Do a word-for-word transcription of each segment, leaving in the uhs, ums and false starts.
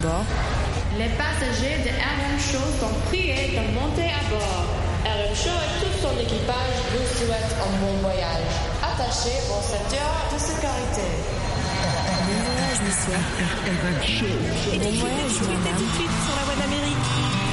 Bord. Les passagers de R M Show sont priés de monter à bord. R M Show et tout son équipage vous souhaitent un bon voyage. Attachez vos ceintures de sécurité. Bon voyage, monsieur. R M Show. Et bon voyage, madame. Tout de suite sur la voie d'Amérique.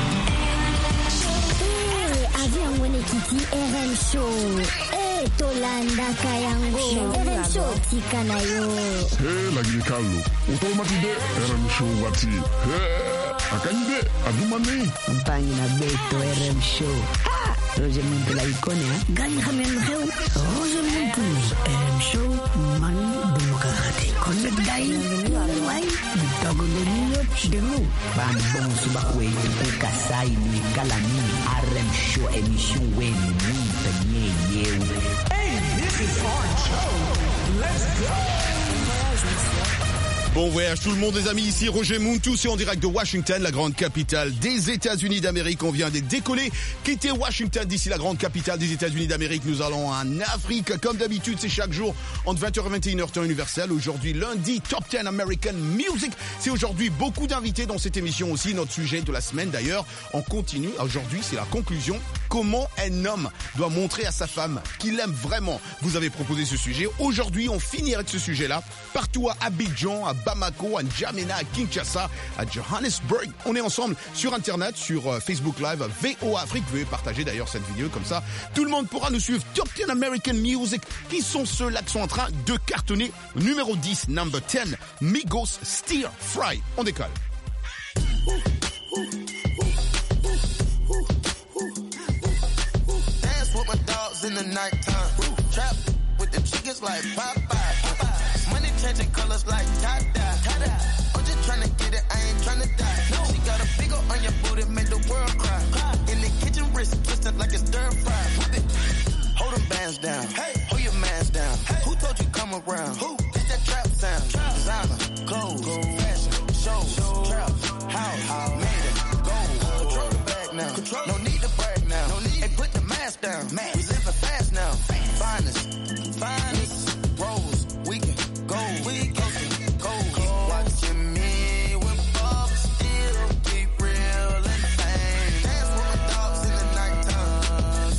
Eh, avion mwene kiti R M Show. Eh, tolanda kayango. R M Show tika na yo. Hey, lagi Carlo. Utomatide R M Show wati. Hey. Akanyide, adumani. Mpangi na beto R M Show. Ah, Roger Muntu la ikone, ha? Gani kami ang lukeo. Roger Muntu. R M Show, mani demokrati. Connect dai. Wai, bitago de niyo, demu. Bambong subakwe, tukuka sai, ni kalani. R M Show, emission wen, mwita nye yew. Hey, this is our show. Let's go. Bon voyage tout le monde les amis, ici Roger Muntu, c'est en direct de Washington, la grande capitale des États-Unis d'Amérique. On vient de décoller, quitter Washington d'ici la grande capitale des États-Unis d'Amérique. Nous allons en Afrique, comme d'habitude, c'est chaque jour entre vingt heures et vingt et une heures temps universel. Aujourd'hui, lundi, Top dix American Music. C'est aujourd'hui beaucoup d'invités dans cette émission aussi, notre sujet de la semaine d'ailleurs. On continue, aujourd'hui c'est la conclusion. Comment un homme doit montrer à sa femme qu'il aime vraiment. Vous avez proposé ce sujet. Aujourd'hui, on finit avec ce sujet-là. Partout à Abidjan, à Bamako, à N'Djamena, à Kinshasa, à Johannesburg. On est ensemble sur Internet, sur euh, Facebook Live, V O A Afrique. Vous pouvez partager d'ailleurs cette vidéo comme ça. Tout le monde pourra nous suivre. Top dix American Music. Qui sont ceux-là qui sont en train de cartonner? Numéro dix, number dix, Migos Stir Fry. On décolle. Dance with my dogs in the nighttime. Trap with the chickens like Popeye. Money changing colors like tie-dye. I'm just tryna get it, I ain't tryna die. No. She got a big ol' on your booty, make the world cry. In the kitchen, wrist twisted like a stir fry. Hold them bands down, hey. Hold your mans down. Hey. Who told you come around? Who? It's that trap sound. Trap. Designer, clothes, gold. Fashion, shows, show. Trap, house, house. Made it, gold. Control the bag now. Control. No need to brag now. No need. Hey, put the mask down. Mask. We living fast now. Fast. Finest, finest. Rose, we can go. We can go. Keep watching me with Bob still keep real and fame. Dance with my dogs in the nighttime.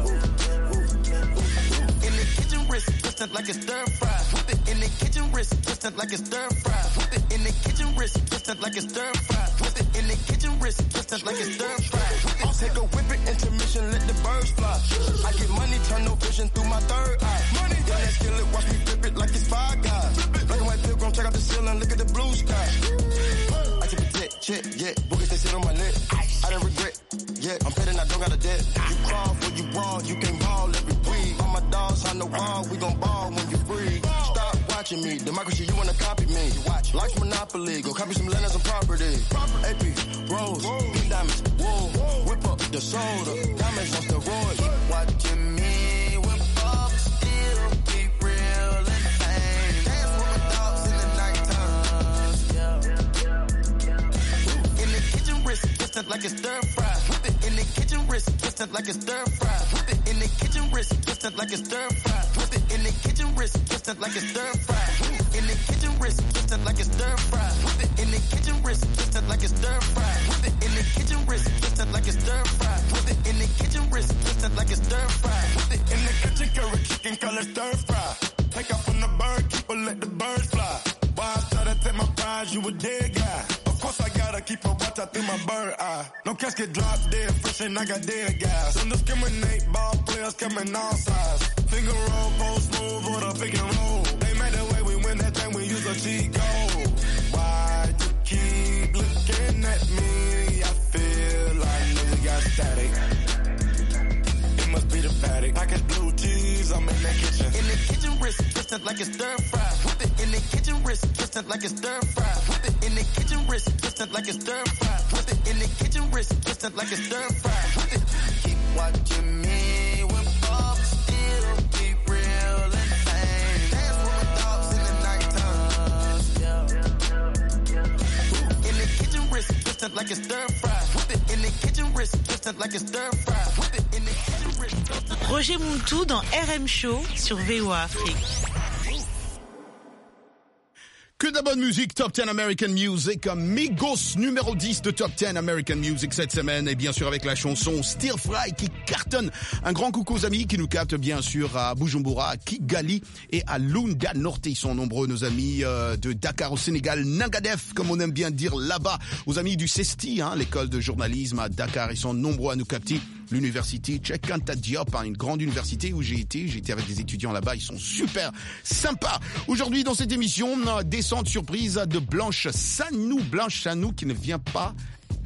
In the kitchen, wrist twisted like a stir fry. Whip it in the kitchen, wrist twisted like a stir fry. Whip it in the kitchen, wrist twisted like a stir fry. Whip it in the kitchen, wrist twisted like a stir fry. I'll take a whip it, intermission, let the birds fly. I get money, turn no vision through my third eye. Money, yeah, let's kill it, watch me flip it like it's Five Guys. Black and white pilgrim, check out the ceiling, look at the blue sky. I take a jet, jet, yeah, boogers they sit on my neck. I don't regret, yeah, I'm petting, I don't got a debt. You crawl for you brawl, you can ball every week. All my dogs on the wall, we gon' ball when you free. Stop watching me, democracy, you wanna copy me. Life's Monopoly, go copy some land and some property. A P, Rose, pink diamonds, whoa, whip up the soda, diamonds on steroids. Keep watching me with Bob still keep real and fame. Dance with my dogs in the nighttime. In the kitchen, wrist twisted like a stir fry. Whip it in the kitchen, wrist twisted like a stir fry. Whip it in the kitchen, wrist twisted like a stir fry. Whip it in the kitchen, wrist twisted like a stir fry. In the kitchen, wrist twisted like a stir fry. Whip it in the kitchen, wrist twisted like a stir fry. Whip it in the kitchen, wrist twisted like a stir fry. Whip it in the kitchen, wrist twisted like a stir fry. Whip it in the kitchen, curry chicken color stir fry. Take off from the bird, keep her, let the birds fly. Why I try to take my prize, you a dead guy. Of course I gotta keep a watch out through my bird eye. No casket drop dead, fresh and I got dead guys. Don't discriminate, ball players coming all sides. Finger roll, post move, or the pick and roll. They made the way we win that thing, we use a cheat code. Why you keep looking at me? I feel like nigga got static. It must be the paddock. Package blue cheese, I'm in the kitchen. In the kitchen, wrist twisted like a stir fry. Whip it in the kitchen, wrist twisted like a stir fry. Whip it in the kitchen, wrist twisted like a stir fry. Whip it in the kitchen, wrist twisted like a stir fry. Whip it. Keep watching me with Bob still keep real and fame. Dance with my dogs in the nighttime. In the kitchen, wrist twisted like a stir fry. Whip it in the kitchen, wrist twisted like a stir fry. Whip it in the kitchen, wrist twisted. Roger Muntu dans R M Show sur V O A Afrique. Que de la bonne musique, Top dix American Music, Migos numéro dix de Top dix American Music cette semaine, et bien sûr avec la chanson Stir Fry qui cartonne. Un grand coucou aux amis qui nous captent bien sûr à Bujumbura, à Kigali et à Lunda Norte. Ils sont nombreux, nos amis euh, de Dakar au Sénégal, Nangadef comme on aime bien dire là-bas, aux amis du CESTI, hein, l'école de journalisme à Dakar, ils sont nombreux à nous capter. L'université Cheikh Anta Diop, hein, une grande université où j'ai été, j'ai été avec des étudiants là-bas, ils sont super sympas. Aujourd'hui dans cette émission, descente surprise de Blanche Sanou, Blanche Sanou qui ne vient pas.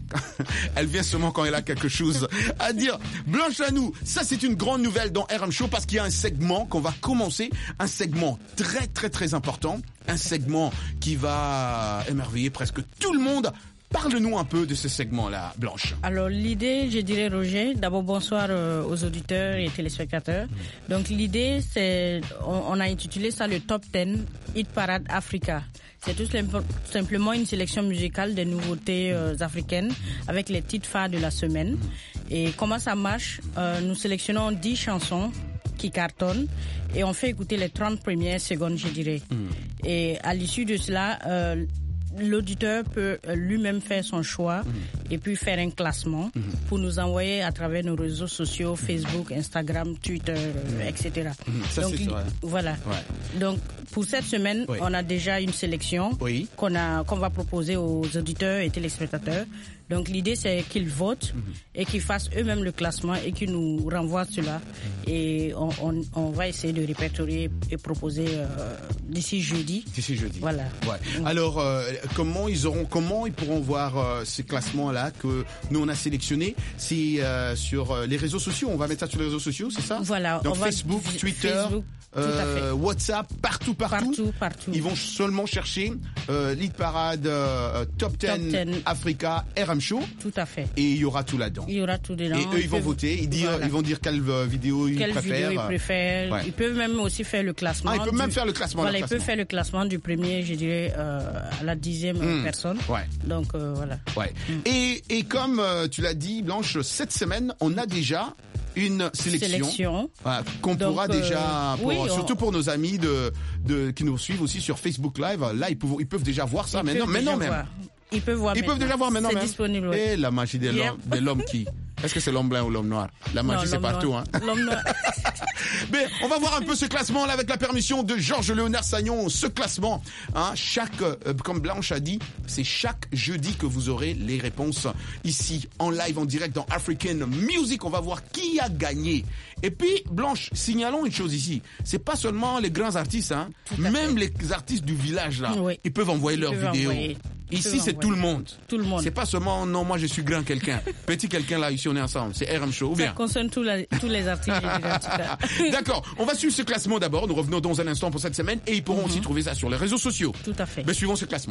Elle vient seulement quand elle a quelque chose à dire. Blanche Sanou, ça c'est une grande nouvelle dans R M Show parce qu'il y a un segment qu'on va commencer, un segment très très très important, un segment qui va émerveiller presque tout le monde. Parle-nous un peu de ce segment-là, Blanche. Alors l'idée, je dirais Roger, d'abord bonsoir euh, aux auditeurs et téléspectateurs. Mmh. Donc l'idée, c'est, on, on a intitulé ça le Top dix Hit Parade Africa. C'est tout simplement une sélection musicale des nouveautés euh, africaines avec les titres phares de la semaine. Et comment ça marche? euh, Nous sélectionnons dix chansons qui cartonnent et on fait écouter les trente premières secondes, je dirais. Mmh. Et à l'issue de cela, euh, l'auditeur peut lui-même faire son choix mmh. et puis faire un classement mmh. pour nous envoyer à travers nos réseaux sociaux, Facebook, Instagram, Twitter, mmh. et cetera. Mmh. Ça, donc, c'est vrai. Voilà. Ouais. Donc, pour cette semaine, oui. on a déjà une sélection oui. qu'on a, qu'on va proposer aux auditeurs et téléspectateurs. Donc, l'idée, c'est qu'ils votent mmh. et qu'ils fassent eux-mêmes le classement et qu'ils nous renvoient cela. Mmh. Et on, on, on va essayer de répertorier et proposer euh, d'ici jeudi. D'ici jeudi. Voilà. Ouais. Mmh. Alors, euh, comment ils auront, comment ils pourront voir euh, ces classements-là que nous on a sélectionnés? C'est euh, sur euh, les réseaux sociaux. On va mettre ça sur les réseaux sociaux, c'est ça? Voilà. Donc on Facebook, va... Twitter. Facebook. Euh, WhatsApp, partout, partout. Partout, partout. Ils vont seulement chercher euh, Lead Parade euh, Top dix, Top dix Africa R M Show. Tout à fait. Et il y aura tout là-dedans. Il y aura tout dedans. Et eux, ils vont voter. Ils, dire, voilà. ils vont dire quelle vidéo ils quelle préfèrent. Quelle vidéo ils préfèrent. Ouais. Ils peuvent même aussi faire le classement. Ah, ils peuvent du... même faire le classement. Voilà, le ils classement. peuvent faire le classement du premier, je dirais, euh, à la dixième mmh. personne. Ouais. Donc euh, voilà. Ouais. Mmh. Et et comme euh, tu l'as dit, Blanche, cette semaine, on a déjà une sélection, sélection. Voilà, qu'on Donc, pourra euh, déjà, pour, oui, surtout on... pour nos amis de, de qui nous suivent aussi sur Facebook Live. Là, ils peuvent, ils peuvent déjà voir ça ils maintenant. Maintenant même. Voir. Ils peuvent voir. Ils maintenant. peuvent déjà voir maintenant. C'est même. disponible. Et la magie de l'homme, de l'homme qui. Est-ce que c'est l'homme blanc ou l'homme noir? La magie, non, c'est partout. Noir. Hein. L'homme noir. Mais on va voir un peu ce classement là avec la permission de Georges Léonard Sagnon. Ce classement, hein, chaque, euh, comme Blanche a dit, c'est chaque jeudi que vous aurez les réponses ici en live, en direct dans African Music. On va voir qui a gagné. Et puis Blanche, signalons une chose ici. C'est pas seulement les grands artistes, hein. Même fait. Les artistes du village là, oui. ils peuvent envoyer leurs vidéos. Envoyer. Ici, c'est tout le monde. Tout le monde. C'est pas seulement, non, moi, je suis grand quelqu'un. Petit quelqu'un, là, ici, on est ensemble. C'est R M Show, ou bien? Ça concerne tous, la, tous les artistes, je dirais, en tout cas. D'accord. On va suivre ce classement d'abord. Nous revenons dans un instant pour cette semaine et ils pourront mm-hmm. aussi trouver ça sur les réseaux sociaux. Tout à fait. Mais suivons ce classement.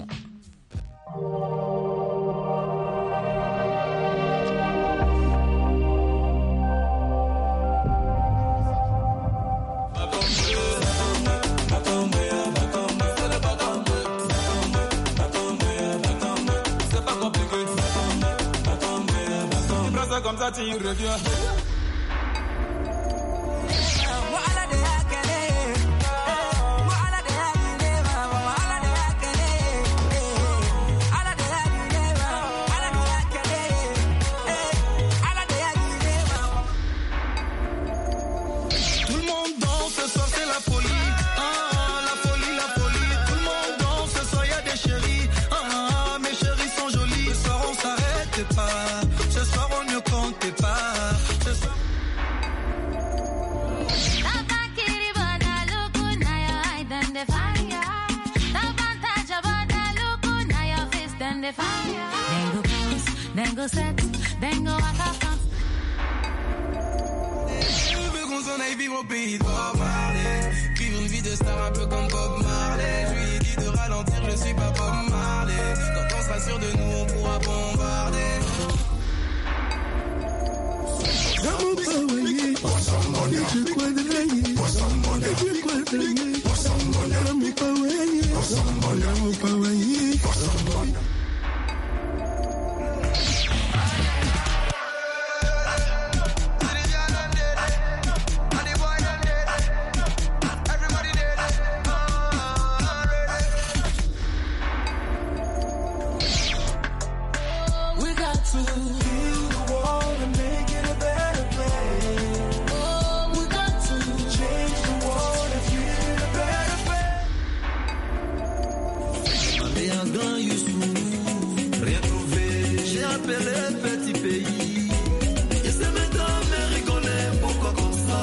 Comme ça, tu reviens. Set, then go à ta France. Je veux qu'on s'en aille vivre au pays de Bob Marley. Vivre une vie de star un peu comme Bob Marley. Je lui ai dit de ralentir, je suis pas Bob Marley. Quand on sera sûr de nous, on pourra bombarder. to heal the world and make it a better place. Oh, we got to change the world and make it a better place. Allez, un grand Youssou, rien trouvé, j'ai appelé petit pays. Et c'est maintenant, mais rigoler, pourquoi comme ça?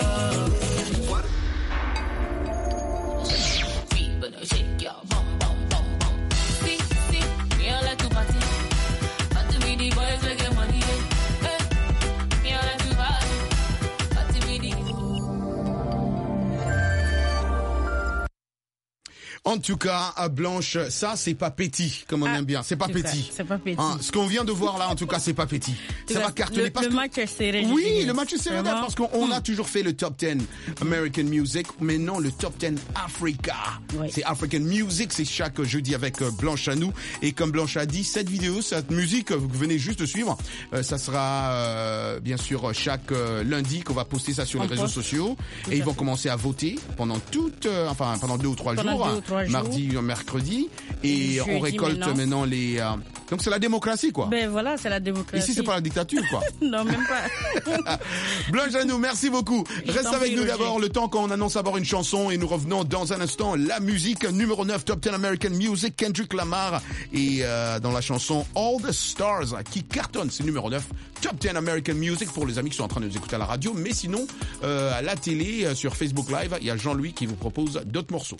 En tout cas, à Blanche, ça, c'est pas petit, comme on Ah, aime bien. C'est pas c'est petit. ça, c'est pas petit. Hein, ce qu'on vient de voir là, en tout cas, c'est pas petit. Ça va cartonner le, parce le que... match est serré. Oui, je dirais. le match est serré Vraiment. parce qu'on a toujours fait le top dix American Music, mais non, le top dix Africa. Oui. C'est African Music, c'est chaque jeudi avec euh, Blanche à nous. Et comme Blanche a dit, cette vidéo, cette musique que vous venez juste de suivre, euh, ça sera euh, bien sûr chaque euh, lundi qu'on va poster ça sur On les réseaux poste. sociaux. Tout Et ils à vont fait. commencer à voter pendant toute, euh, enfin pendant deux ou trois Pendant jours, deux ou trois jours. mardi, mercredi, et Jeudi on récolte maintenant. maintenant, les. euh, donc c'est la démocratie quoi. Ben voilà, c'est la démocratie. Ici c'est pas la dictature quoi. Non, même pas. Blanche à nous, merci beaucoup. Je Reste t'en avec prie, nous Roger. d'abord le temps qu'on annonce d'abord une chanson et nous revenons dans un instant. La musique numéro neuf, Top dix American Music, Kendrick Lamar et euh, dans la chanson All the Stars qui cartonne, c'est numéro neuf, Top dix American Music pour les amis qui sont en train de nous écouter à la radio, mais sinon euh, à la télé, euh, sur Facebook Live, il y a Jean-Louis qui vous propose d'autres morceaux.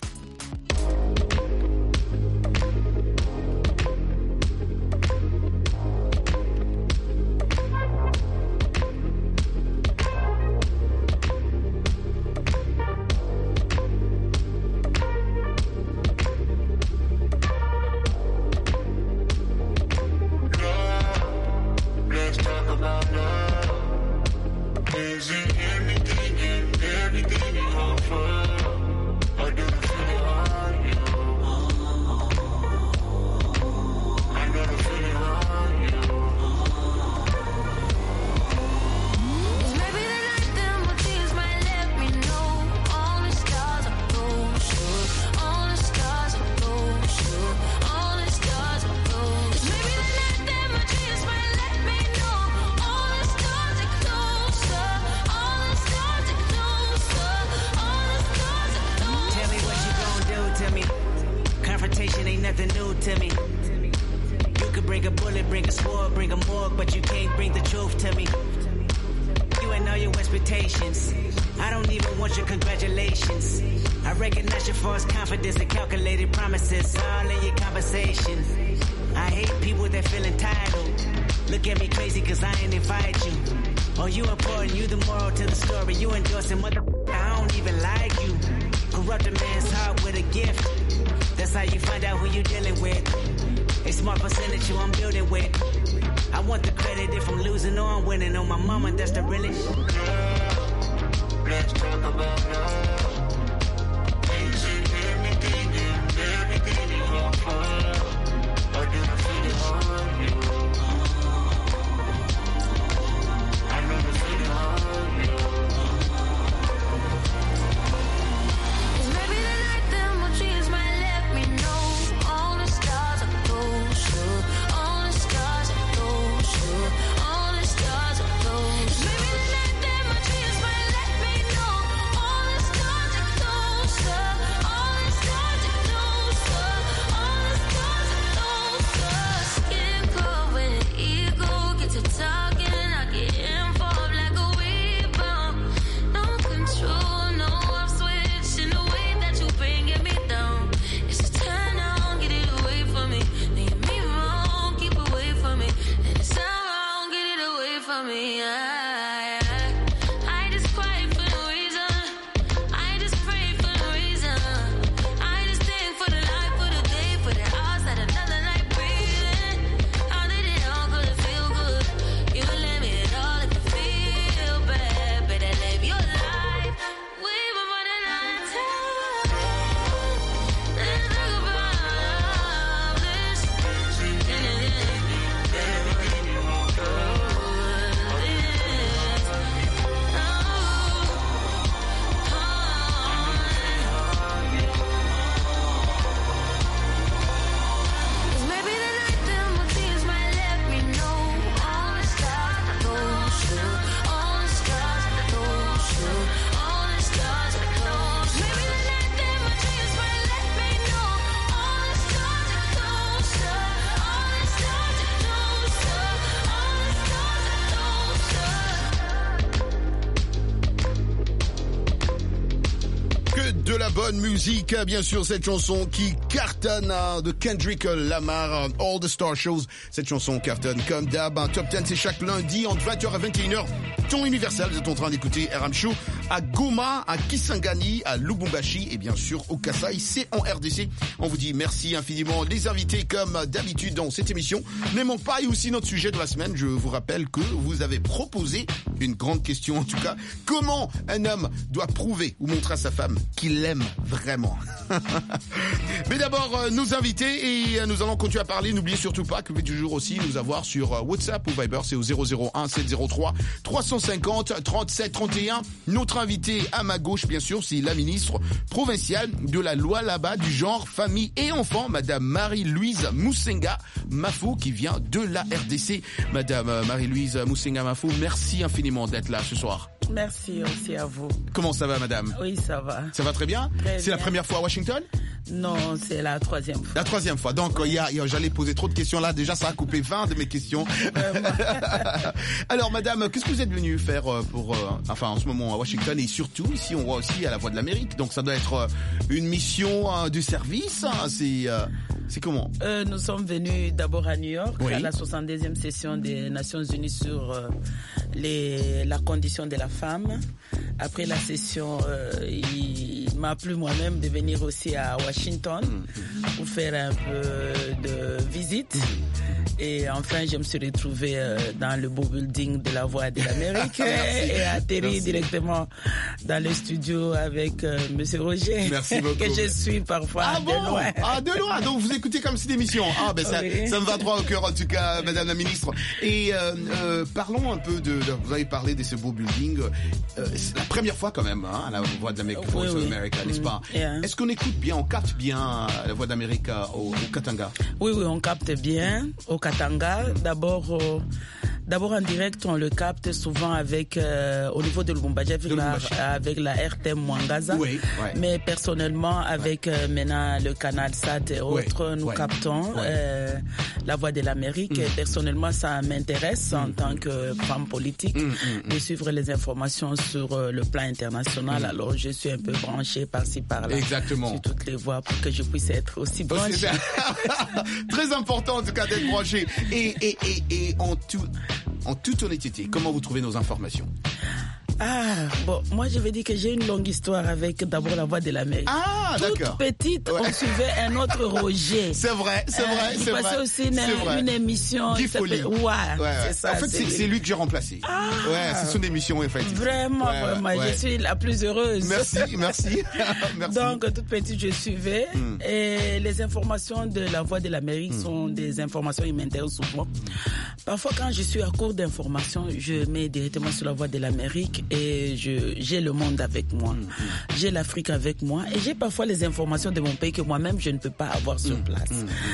Let's talk about love. Is it anything and everything you offer? I do feel it on you. I gotta feel it on you. Maybe the night them routines might let me know all the stars are gold, all the stars are gold, all the stars are gold. Maybe the night them routines might let me know all the stars are closer, all the stars are closer, all the stars are closer. Tell me what you gon' do to me. Confrontation ain't nothing new to me. You could bring a bullet, bring a sword, bring a morgue, but you can't bring the truth to me. You ain't know your expectations. I don't even want your congratulations. I recognize your false confidence and calculated promises all in your conversation. I hate people that feel entitled. Look at me crazy cause I ain't invite you. Oh, you important, you the moral to the story. You endorsing mother, I don't even like you. Corrupt a man's heart with a gift. That's how you find out who you dealing with. A smart percentage you I'm building with. I want the credit if I'm losing or I'm winning. On my mama, that's the realest. Let's talk about love. Is it anything and everything you offer? I do feel it on you. I know the feeling on you. Maybe the night them routines might let me know all the stars are gold, all the stars are gold, all the stars are gold. Maybe the night them routines might let me know all the stars are closer, all the stars are closer, all the stars are closer. Skin cold when the ego gets to talking, I get involved like a rebound. No control, no off switch in the way that you bringing me down. It's a turn on, get it away from me. Leave me wrong, keep away from me. And it's not wrong, get it away from me. I, I, I just cry for no reason. I just pray for no reason. I just think for the life, for the day, for the hours that another night breathing. How did it all go to feel good? You let me at all if you feel bad. Better live your life. We were running out of time. Let's talk about this. bonne musique, bien sûr, cette chanson qui cartonne hein, de Kendrick Lamar, All the Star Shows. Cette chanson cartonne comme d'hab. Un top dix, c'est chaque lundi entre vingt heures et vingt et une heures. Ton universel, vous êtes en train d'écouter R M Show à Goma, à Kisangani, à Lubumbashi et bien sûr au Kasaï, c'est en R D C. On vous dit merci infiniment. Les invités comme d'habitude dans cette émission ne manquent pas. Et aussi notre sujet de la semaine, je vous rappelle que vous avez proposé une grande question en tout cas. Comment un homme doit prouver ou montrer à sa femme qu'il l'aime vraiment? Mais d'abord, euh, nos invités et euh, nous allons continuer à parler. N'oubliez surtout pas que vous pouvez toujours aussi nous avoir sur euh, WhatsApp ou Viber, c'est au zéro zéro un sept zéro trois trois cent cinquante trente-sept trente et un. Notre invité à ma gauche, bien sûr, c'est la ministre provinciale de la loi là-bas du genre, famille et enfants, Madame Marie-Louise Moussenga Mafou, qui vient de la R D C. Madame euh, Marie-Louise Moussenga Mafou, merci infiniment d'être là ce soir. Merci aussi à vous. Comment ça va, madame? Oui, ça va. Ça va très bien? Très C'est la bien. première fois à Washington? Non, c'est la troisième fois. La troisième fois. Donc, il y a, il y a- j'allais poser trop de questions là. Déjà, ça a coupé vingt de mes questions. Alors, madame, qu'est-ce que vous êtes venue faire euh, pour, euh, enfin, en ce moment à Washington et surtout ici, on voit aussi à la Voix de l'Amérique. Donc, ça doit être euh, une mission euh, de service. Hein. C'est, euh, c'est comment? Euh, nous sommes venus d'abord à New York, Oui. à la soixante-deuxième session des Nations Unies sur euh, les, la condition de la femme. Après la session, euh, il m'a plu moi-même de venir aussi à Washington pour faire un peu de visite. Et enfin, je me suis retrouvée euh, dans le beau building de la Voix de l'Amérique et atterri Merci. directement dans le studio avec euh, Monsieur Roger, Merci beaucoup. que je suis parfois Ah de bon? loin. Ah, de loin. Donc, vous écoutez comme cette émission. Ah, ben, ça, Oui. ça me va droit au cœur, en tout cas, madame la ministre. Et, euh, euh, parlons un peu de, de- vous avez parlé de ce beau building. Euh, c'est la première fois, quand même, hein, à la Voix de l'Amérique, Oui, Voice of oui. America, n'est-ce pas? Mm, yeah. Est-ce qu'on écoute bien, on capte bien euh, la Voix d'Amérique euh, au, au Katanga? Oui, oui, on capte bien au Katanga. D'abord, euh, d'abord en direct, on le capte souvent avec euh, au niveau de Lubumbashi avec, De la, Lubumbashi. avec la R T M Mwangaza. Oui, ouais. Mais personnellement, avec euh, maintenant le canal Sat et autres, Ouais, nous ouais. captons Ouais. euh, la Voix de l'Amérique. Et personnellement, ça m'intéresse en tant que femme politique de suivre les informations sur euh, le plan international. Alors, je suis un peu branchée par-ci par-là. Exactement. Sur toutes les voies pour que je puisse être aussi branchée. C'est très important en tout cas d'être branché. Et, et, et, et en, tout, en toute honnêteté, comment vous trouvez nos informations? Ah, bon, moi je vais dire que j'ai une longue histoire avec d'abord la Voix de l'Amérique. Ah, Toute d'accord. petite, Ouais. on suivait un autre Roger. C'est vrai, c'est Euh, vrai, il c'est passait vrai. aussi une, C'est vrai. une émission. Guy il s'appelle- Foley. Ouais, Ouais, ouais. c'est ça. En fait, c'est c'est lui que j'ai remplacé. Ah. Ouais, c'est son émission, en fait. Vraiment, Ouais, vraiment, ouais. je suis la plus heureuse. Merci, merci. Merci. Donc, toute petite, je suivais. Mm. Et les informations de la Voix de l'Amérique Mm. sont des informations qui m'intéressent souvent. Parfois, quand je suis à court d'informations, je mets directement sur la Voix de l'Amérique et je, j'ai le monde avec moi. Mm. J'ai l'Afrique avec moi et j'ai parfois les informations de mon pays que moi-même, je ne peux pas avoir sur Mm. place.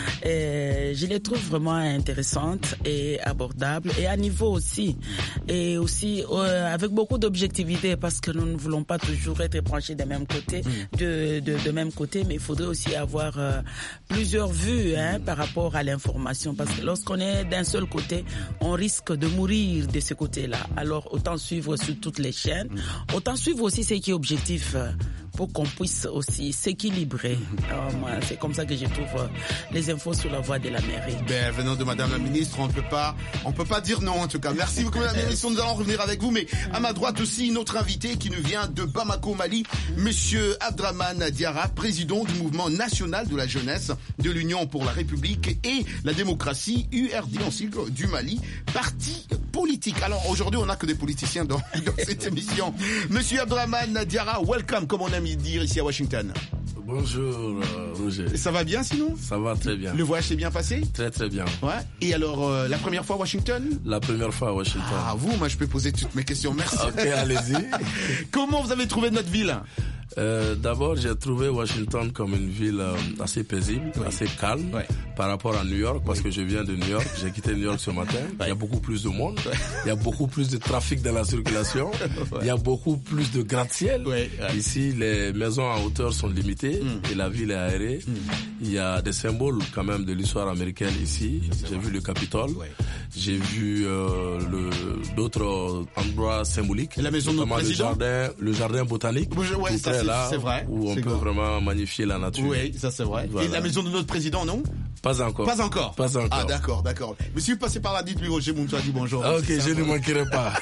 Et je les trouve vraiment intéressantes et abordables et à niveau aussi. Et aussi euh, avec beaucoup d'objectivité parce que nous ne voulons pas toujours être branchés des mêmes côtés, de, de, de même côté, mais il faudrait aussi avoir euh, plusieurs vues hein, par rapport à l'information parce que lorsqu'on est d'un seul côté, on risque de mourir de ce côté-là. Alors autant suivre sur toutes les chaînes, autant suivre aussi ce qui est objectif euh, pour qu'on puisse aussi s'équilibrer. Alors, moi, c'est comme ça que je trouve euh, les infos sur la Voix de l'Amérique. Ben, venant de madame la ministre, on ne peut pas, on peut pas dire non, en tout cas. Merci beaucoup, madame la ministre. Nous allons revenir avec vous, mais à ma droite aussi, notre invité qui nous vient de Bamako, Mali, monsieur Abdraman Diarra, président du mouvement national de la jeunesse de l'Union pour la République et la démocratie, U R D en sigle du Mali, parti politique. Alors, aujourd'hui, on n'a que des politiciens dans, dans cette émission. Monsieur Abdraman Diarra, welcome, comme on aime dire ici à Washington. Bonjour euh, Roger. Ça va bien sinon? Ça va très bien. Le voyage s'est bien passé? Très très bien. Ouais. Et alors, euh, la première fois à Washington? La première fois à Washington. Ah, vous, moi je peux poser toutes mes questions, merci. Ok, allez-y. Comment vous avez trouvé notre ville? Euh, D'abord, j'ai trouvé Washington comme une ville euh, assez paisible, oui. assez calme ouais. par rapport à New York, parce oui. que je viens de New York. J'ai quitté New York ce matin. Ouais. Il y a beaucoup plus de monde. Ouais. Il y a beaucoup plus de trafic dans la circulation. Ouais. Il y a beaucoup plus de gratte-ciel. Ouais. Ouais. Ici, les maisons en hauteur sont limitées mm. et la ville est aérée. Mm. Il y a des symboles quand même de l'histoire américaine ici. J'ai vu le Capitole. Ouais. J'ai vu euh, le d'autres endroits symboliques. Et la maison de notre président. Le jardin, le jardin botanique. Ouais, ça, est là, c'est vrai, où on c'est peut vrai. vraiment magnifier la nature. Oui, ça c'est vrai. Voilà. Et la maison de notre président, non? Pas encore. Pas encore. Pas encore. Ah d'accord, d'accord. Mais si vous passez par là, dites-lui Roger Muntu a dit bonjour. Ah, ok, C'est je ça, ne manquerai pas.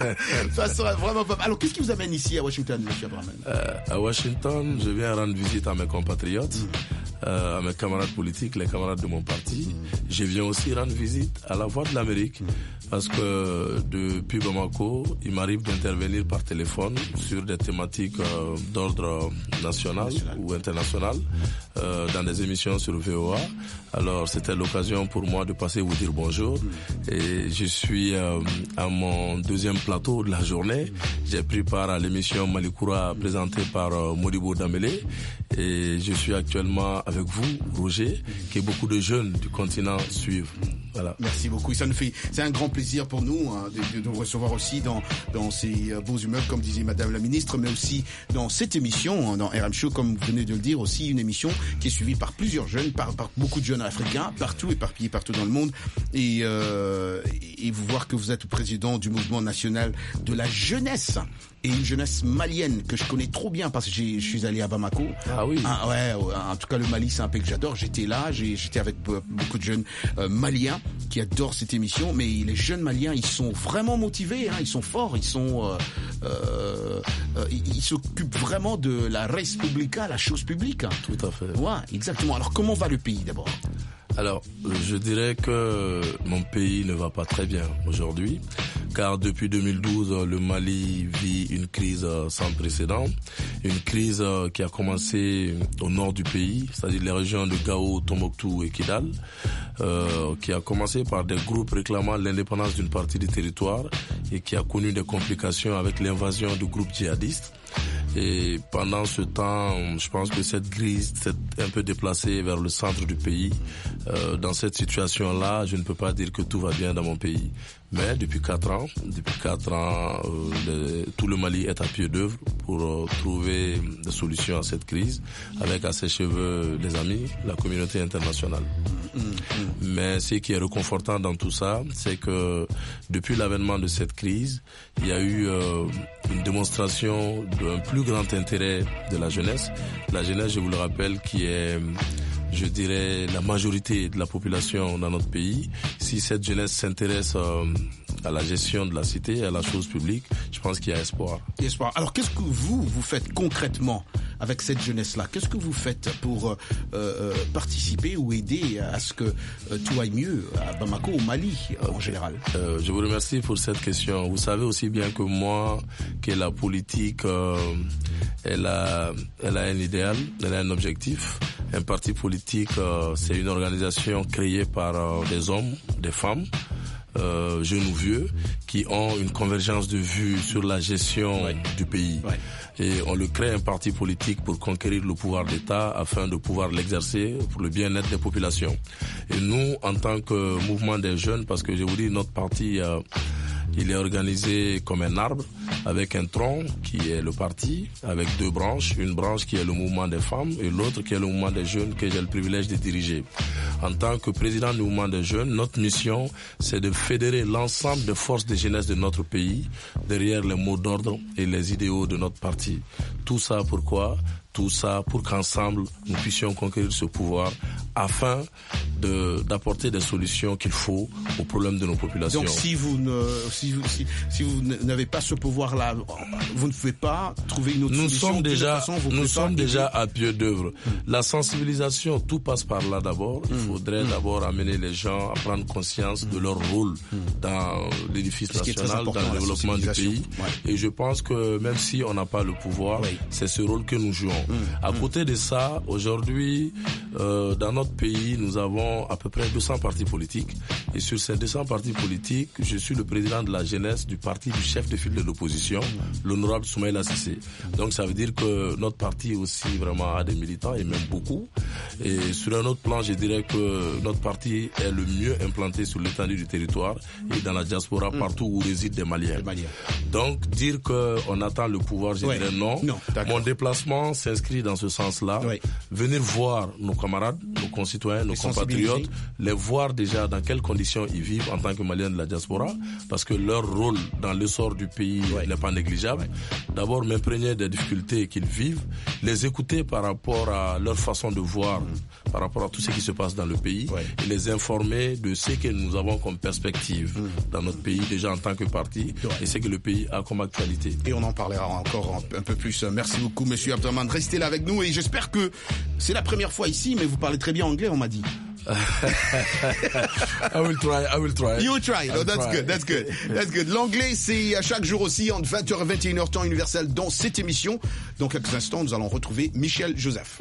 Ça serait vraiment pas mal. Alors, qu'est-ce qui vous amène ici à Washington, monsieur Abraman? Euh, à Washington, je viens rendre visite à mes compatriotes, mmh. euh, à mes camarades politiques, les camarades de mon parti. Mmh. Je viens aussi rendre visite à la Voix de l'Amérique, mmh. parce que depuis Bamako, il m'arrive d'intervenir par téléphone sur des thématiques euh, d'ordre national, national ou international, euh, dans des émissions sur V O A. Alors, c'était l'occasion pour moi de passer vous dire bonjour. Mmh. Et je suis euh, à mon deuxième plateau de la journée. J'ai pris part à l'émission Malikoura présentée par euh, Modibo Dambélé. Et je suis actuellement avec vous, Roger, que beaucoup de jeunes du continent suivent. Voilà. Merci beaucoup. Ça nous fait, c'est un grand plaisir pour nous hein, de, de, de vous recevoir aussi dans dans ces beaux immeubles, comme disait Madame la Ministre, mais aussi dans cette émission, dans R M Show, comme vous venez de le dire, aussi une émission qui est suivie par plusieurs jeunes, par, par beaucoup de jeunes africains, partout, éparpillés partout dans le monde, et euh, et vous voir que vous êtes président du mouvement national de la jeunesse. Et une jeunesse malienne que je connais trop bien parce que j'ai, je suis allé à Bamako. Ah oui. Ah, ouais, en tout cas le Mali c'est un pays que j'adore. J'étais là, j'ai, j'étais avec beaucoup de jeunes euh, maliens qui adorent cette émission. Mais les jeunes maliens, ils sont vraiment motivés, hein, ils sont forts, ils sont, euh, euh, euh, ils, ils s'occupent vraiment de la res publica, la chose publique. Tout à fait. Ouais, exactement. Alors comment va le pays d'abord? Alors, je dirais que mon pays ne va pas très bien aujourd'hui, car depuis deux mille douze, le Mali vit une crise sans précédent, une crise qui a commencé au nord du pays, c'est-à-dire les régions de Gao, Tombouctou et Kidal, euh, qui a commencé par des groupes réclamant l'indépendance d'une partie du territoire et qui a connu des complications avec l'invasion de groupes djihadistes. Et pendant ce temps, je pense que cette crise s'est un peu déplacée vers le centre du pays. Euh, dans cette situation-là, je ne peux pas dire que tout va bien dans mon pays. Mais depuis quatre ans, depuis quatre ans, euh, le, tout le Mali est à pied d'œuvre pour euh, trouver des solutions à cette crise, avec à ses cheveux les amis, la communauté internationale. Mais ce qui est réconfortant dans tout ça, c'est que depuis l'avènement de cette crise, il y a eu euh, une démonstration d'un plus grand intérêt de la jeunesse. La jeunesse, je vous le rappelle, qui est, je dirais, la majorité de la population dans notre pays. Si cette jeunesse s'intéresse euh, à la gestion de la cité, à la chose publique, je pense qu'il y a espoir. Espoir. Alors qu'est-ce que vous, vous faites concrètement avec cette jeunesse-là? Qu'est-ce que vous faites pour euh, euh, participer ou aider à ce que euh, tout aille mieux à Bamako, au Mali euh, en général? euh, Je vous remercie pour cette question. Vous savez aussi bien que moi que la politique, euh, elle a, elle a un idéal, elle a un objectif. Un parti politique, euh, c'est une organisation créée par euh, des hommes, des femmes, euh, jeunes ou vieux, qui ont une convergence de vues sur la gestion ouais. du pays. Ouais. Et on le crée un parti politique pour conquérir le pouvoir d'État afin de pouvoir l'exercer pour le bien-être des populations. Et nous, en tant que mouvement des jeunes, parce que je vous dis, notre parti... Euh, il est organisé comme un arbre avec un tronc qui est le parti, avec deux branches, une branche qui est le mouvement des femmes et l'autre qui est le mouvement des jeunes que j'ai le privilège de diriger. En tant que président du mouvement des jeunes, notre mission, c'est de fédérer l'ensemble des forces de jeunesse de notre pays derrière les mots d'ordre et les idéaux de notre parti. Tout ça pourquoi ? Tout ça pour qu'ensemble, nous puissions conquérir ce pouvoir afin de, d'apporter des solutions qu'il faut aux problèmes de nos populations. Donc si vous ne, si vous, si, si vous n'avez pas ce pouvoir-là, vous ne pouvez pas trouver une autre nous solution. Sommes déjà, façon, vous nous sommes pas déjà à pied d'œuvre. Mmh. La sensibilisation, tout passe par là d'abord. Mmh. Il faudrait mmh. d'abord amener les gens à prendre conscience mmh. de leur rôle mmh. dans l'édifice national, dans le développement du pays. Ouais. Et je pense que même si on n'a pas le pouvoir, oui. c'est ce rôle que nous jouons. Mmh. À côté de ça, aujourd'hui, euh, dans notre pays, nous avons à peu près deux cents partis politiques. Et sur ces deux cents partis politiques, je suis le président de la jeunesse du parti du chef de file de l'opposition, mmh. l'honorable Soumaïla Cissé. Donc ça veut dire que notre parti aussi vraiment a des militants et même beaucoup. Et sur un autre plan, je dirais que notre parti est le mieux implanté sur l'étendue du territoire et dans la diaspora mmh. partout où résident des Maliens. Les Maliens. Donc dire qu'on attend le pouvoir, je ouais. dirais non. non Mon déplacement s'inscrit dans ce sens-là. Oui. Venir voir nos camarades, nos concitoyens, nos compatriotes, les voir déjà dans quelles conditions ils vivent en tant que Maliens de la diaspora, parce que leur rôle dans l'essor du pays ouais. n'est pas négligeable. Ouais. D'abord, m'imprégner des difficultés qu'ils vivent, les écouter par rapport à leur façon de voir, mmh. par rapport à tout ce qui se passe dans le pays, ouais. et les informer de ce que nous avons comme perspective mmh. dans notre pays, déjà en tant que parti, ouais. et ce que le pays a comme actualité. Et on en parlera encore un peu plus. Merci beaucoup, monsieur Abdraman. Restez là avec nous et j'espère que c'est la première fois ici, mais vous parlez très bien anglais, on m'a dit. I will try, I will try. You will try. No, that's try. good, that's good, that's good. L'anglais, c'est à chaque jour aussi, entre vingt heures et vingt et une heures temps universel dans cette émission. Dans quelques instants, nous allons retrouver Michel Joseph.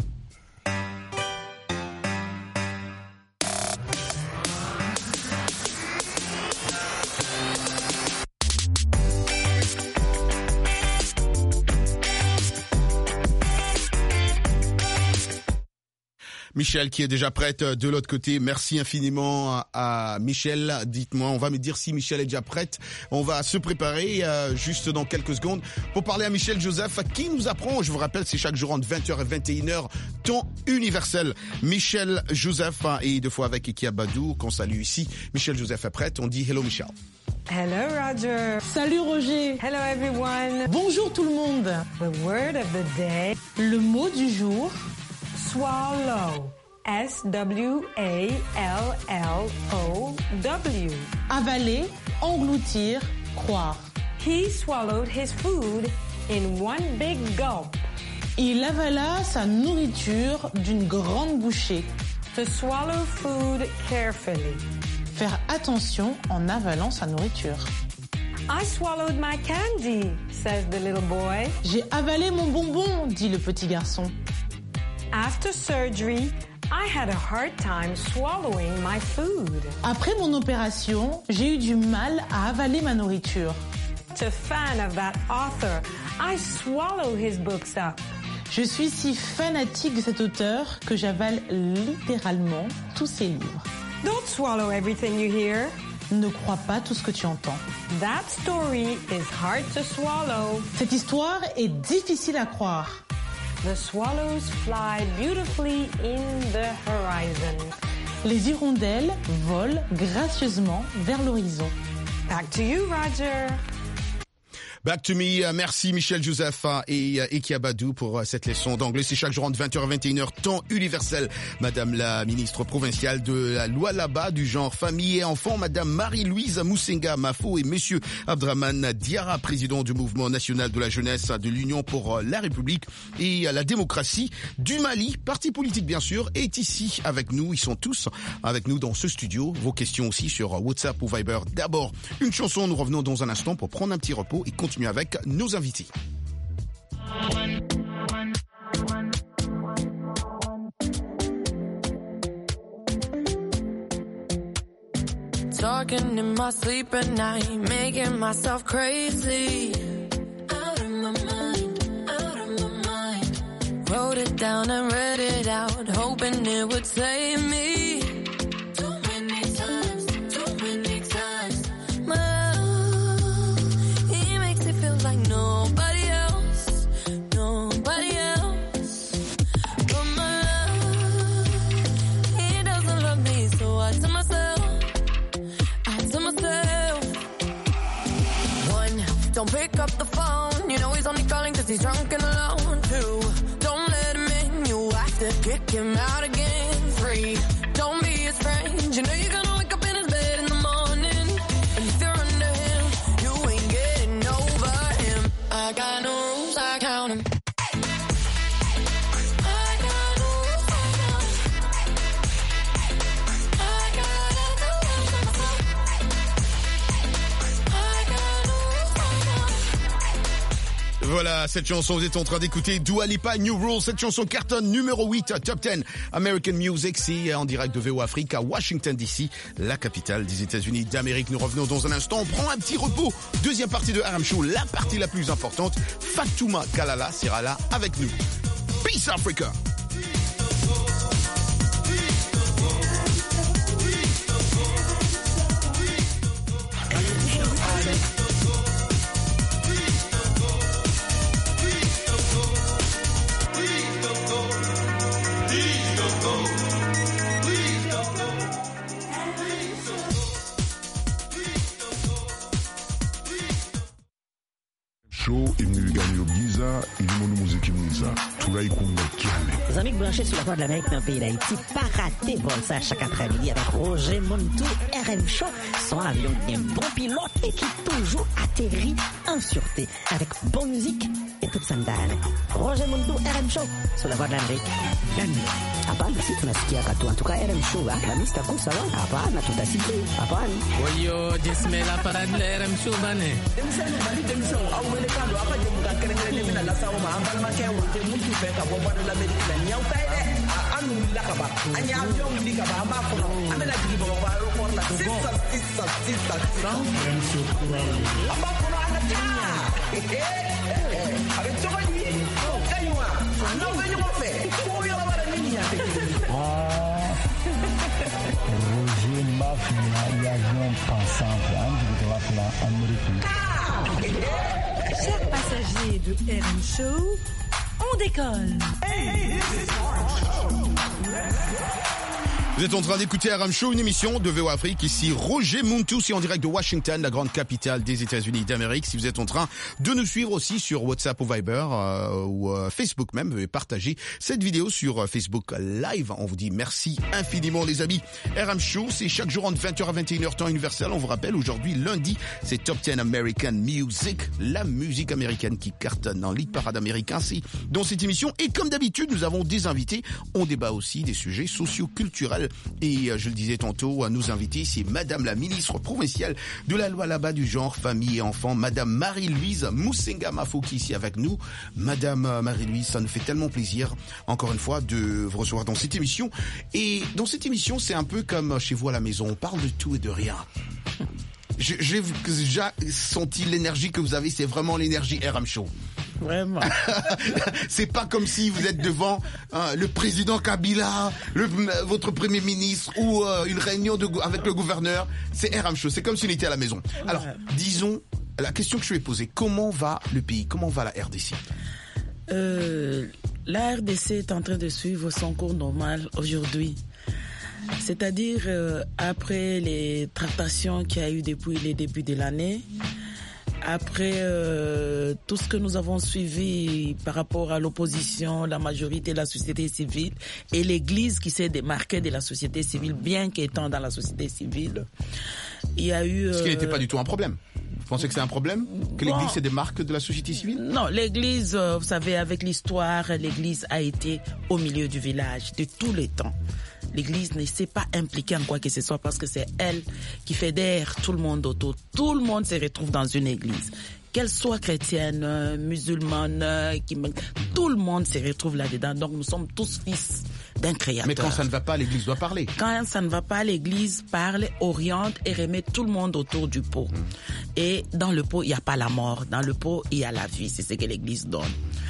Michel qui est déjà prête de l'autre côté. Merci infiniment à Michel. Dites-moi, on va me dire si Michel est déjà prête. On va se préparer euh, juste dans quelques secondes pour parler à Michel Joseph qui nous apprend, je vous rappelle, c'est chaque jour entre vingt heures et vingt et une heures, temps universel. Michel Joseph et deux fois avec Iki Abadou qu'on salue ici. Michel Joseph est prête. On dit hello Michel. Hello Roger. Salut Roger. Hello everyone. Bonjour tout le monde. The word of the day. Le mot du jour. Swallow. S W A L L O W. Avaler, engloutir, croire. He swallowed his food in one big gulp. Il avala sa nourriture d'une grande bouchée. To swallow food carefully. Faire attention en avalant sa nourriture. I swallowed my candy, says the little boy. J'ai avalé mon bonbon, dit le petit garçon. After surgery, I had a hard time swallowing my food. Après mon opération, j'ai eu du mal à avaler ma nourriture. To fan of that author, I swallow his books up. Je suis si fanatique de cet auteur que j'avale littéralement tous ses livres. Don't swallow everything you hear. Ne crois pas tout ce que tu entends. That story is hard to swallow. Cette histoire est difficile à croire. The swallows fly beautifully in the horizon. Les hirondelles volent gracieusement vers l'horizon. Back to you, Roger. Back to me. Merci Michel Joseph et Iki Abadou pour cette leçon d'anglais. C'est chaque jour entre vingt heures et vingt et une heures, temps universel. Madame la ministre provinciale de la Lualaba du genre famille et enfants, Madame Marie-Louise Moussenga Mafo et Monsieur Abdraman Diarra, président du mouvement national de la jeunesse de l'Union pour la République et la démocratie du Mali, parti politique bien sûr, est ici avec nous. Ils sont tous avec nous dans ce studio. Vos questions aussi sur WhatsApp ou Viber. D'abord, une chanson. Nous revenons dans un instant pour prendre un petit repos et continuer avec nos invités. Talking in my sleep at night, making myself crazy. Out of my mind, out of my mind. Wrote it down and read it out, hoping it would save me. Too many times, too many times. My like nobody else, nobody else. But my love, he doesn't love me, so I tell myself, I tell myself. One, don't pick up the phone, you know he's only calling cause he's drunk and alone. Two, don't let him in, you have to kick him out again. Three, don't be his friend, you know you're gonna wake up in his bed in the morning. And if you're under him, you ain't getting over him. I got no rules, I count them. I got no rules, I count them. I gotta do it for myself. I got no rules, I count them. Voilà, cette chanson, vous êtes en train d'écouter Dua Lipa, New Rules. Cette chanson cartonne numéro huit, top dix, American Music. C'est en direct de V O Afrique à Washington D C, la capitale des États-Unis d'Amérique. Nous revenons dans un instant. On prend un petit repos. Deuxième partie de R M Show, la partie la plus importante. Fatouma Kalala sera là avec nous. Peace Africa. show imniliganyo byiza irimo n'umuziki mwiza turayikunda cyane. Les amis branchés sur la voie de l'Amérique dans le pays d'Haïti, pas raté vol ça chaque après-midi avec Roger Montou, R M Show, son avion bien bon pilote et qui toujours atterrit en sûreté avec bonne musique et toute sandale. Roger Montou, R M Show, sur la voie de l'Amérique. Hapana, si tunasikia katu. En tout cas, R M Show, la mista kusa wa. Hapana, tutasikia. Hapana. Oyo, jismela parade la R M Show bane. Demisani bali demisani awele kando apa jemuka kerengere mina la sawo ma ambal ma kewo te mutu fe ka boba de l'Amérique la nyaw tay de anu la ka ba anya avion li ka ba ma ko amela digi bo ba ro ko la sisa sisa sisa R M Show amba ko ana ta avec tout va dire kaywa non venez mo fe ko yo la bara ni ya te Roger Mafia et avion pensant en Amérique. Chers passagers de R M Show, on décolle. Vous êtes en train d'écouter R M Show, une émission de V O Afrique. Ici Roger Montou, c'est en direct de Washington, la grande capitale des États-Unis d'Amérique. Si vous êtes en train de nous suivre aussi sur WhatsApp ou Viber euh, ou euh, Facebook même, veuillez partager cette vidéo sur euh, Facebook Live. On vous dit merci infiniment les amis. R M Show, c'est chaque jour entre vingt heures à vingt et une heures temps universel. On vous rappelle, aujourd'hui lundi, c'est Top dix American Music, la musique américaine qui cartonne en lead parade américain. C'est dans cette émission. Et comme d'habitude, nous avons des invités. On débat aussi des sujets socio-culturels. Et je le disais tantôt, à nous inviter, c'est Madame la ministre provinciale de la loi là-bas du genre, famille et enfants, Madame Marie-Louise Moussenga Mafoki ici avec nous. Madame Marie-Louise, ça nous fait tellement plaisir, encore une fois, de vous recevoir dans cette émission. Et dans cette émission, c'est un peu comme chez vous à la maison, on parle de tout et de rien. J'ai déjà senti l'énergie que vous avez, c'est vraiment l'énergie R M Show. Vraiment. C'est pas comme si vous êtes devant hein, le président Kabila, le, votre premier ministre ou euh, une réunion de, avec le gouverneur. C'est R M Show, c'est comme si on était à la maison. Alors, disons, la question que je vais poser, comment va le pays, comment va la R D C? euh, La R D C est en train de suivre son cours normal aujourd'hui. C'est-à-dire, euh, après les tractations qu'il y a eu depuis le début de l'année, après euh, tout ce que nous avons suivi par rapport à l'opposition, la majorité de la société civile et l'Église qui s'est démarquée de la société civile, bien qu'étant dans la société civile, il y a eu... Euh, ce qui n'était pas du tout un problème. Vous pensez que c'est un problème que l'Église bon, se démarque de la société civile? Non, l'Église, euh, vous savez, avec l'histoire, l'Église a été au milieu du village de tous les temps. L'Église ne s'est pas impliquée en quoi que ce soit parce que c'est elle qui fédère tout le monde autour. Tout le monde se retrouve dans une église. Qu'elle soit chrétienne, musulmane, qui... tout le monde se retrouve là-dedans. Donc nous sommes tous fils d'un créateur. Mais quand ça ne va pas, l'Église doit parler. Quand ça ne va pas, l'Église parle, oriente et remet tout le monde autour du pot. Mmh. Et dans le pot, il n'y a pas la mort. Dans le pot, il y a la vie. C'est ce que l'Église donne.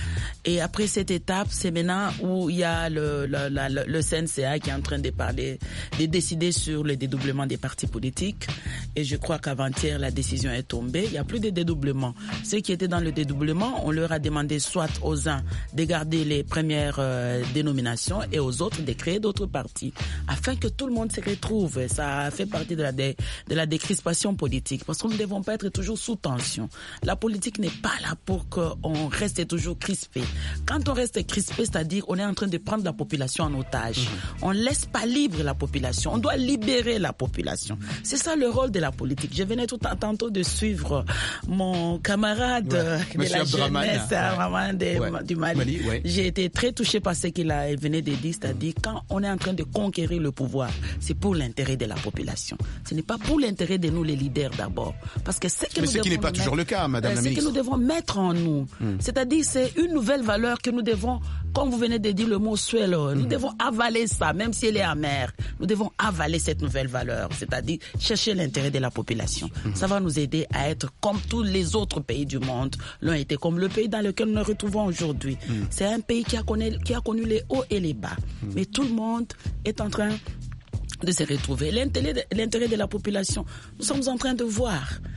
Et après cette étape, c'est maintenant où il y a le, le, le, le C N C A qui est en train de parler, de décider sur le dédoublement des partis politiques. Et je crois qu'avant-hier, la décision est tombée. Il n'y a plus de dédoublement. Ceux qui étaient dans le dédoublement, on leur a demandé soit aux uns de garder les premières euh, dénominations et aux autres de créer d'autres partis, afin que tout le monde se retrouve. Ça fait partie de la, dé, de la décrispation politique, parce que nous ne devons pas être toujours sous tension. La politique n'est pas là pour qu'on reste toujours crispé. Quand on reste crispé, c'est-à-dire on est en train de prendre la population en otage. Mmh. On ne laisse pas libre la population. On doit libérer la population. C'est ça le rôle de la politique. Je venais tout tantôt de suivre mon camarade ouais. de Monsieur la jeunesse ouais. de, ouais. du Mali. Mali ouais. J'ai été très touché par ce qu'il a, venait de dire, c'est-à-dire mmh. quand on est en train de conquérir le pouvoir, c'est pour l'intérêt de la population. Ce n'est pas pour l'intérêt de nous les leaders d'abord. Parce que c'est que Mais nous ce qui n'est pas mettre, toujours le cas, Madame euh, la ministre. C'est que nous devons mettre en nous. Mmh. C'est-à-dire c'est une nouvelle valeur que nous devons, comme vous venez de dire le mot suelo, nous mmh. devons avaler ça, même si elle est amère. Nous devons avaler cette nouvelle valeur, c'est-à-dire chercher l'intérêt de la population. Mmh. Ça va nous aider à être comme tous les autres pays du monde l'ont été, comme le pays dans lequel nous nous retrouvons aujourd'hui. Mmh. C'est un pays qui a, connu, qui a connu les hauts et les bas. Mmh. Mais tout le monde est en train de se retrouver. L'intérêt de, l'intérêt de la population, nous sommes en train de voir.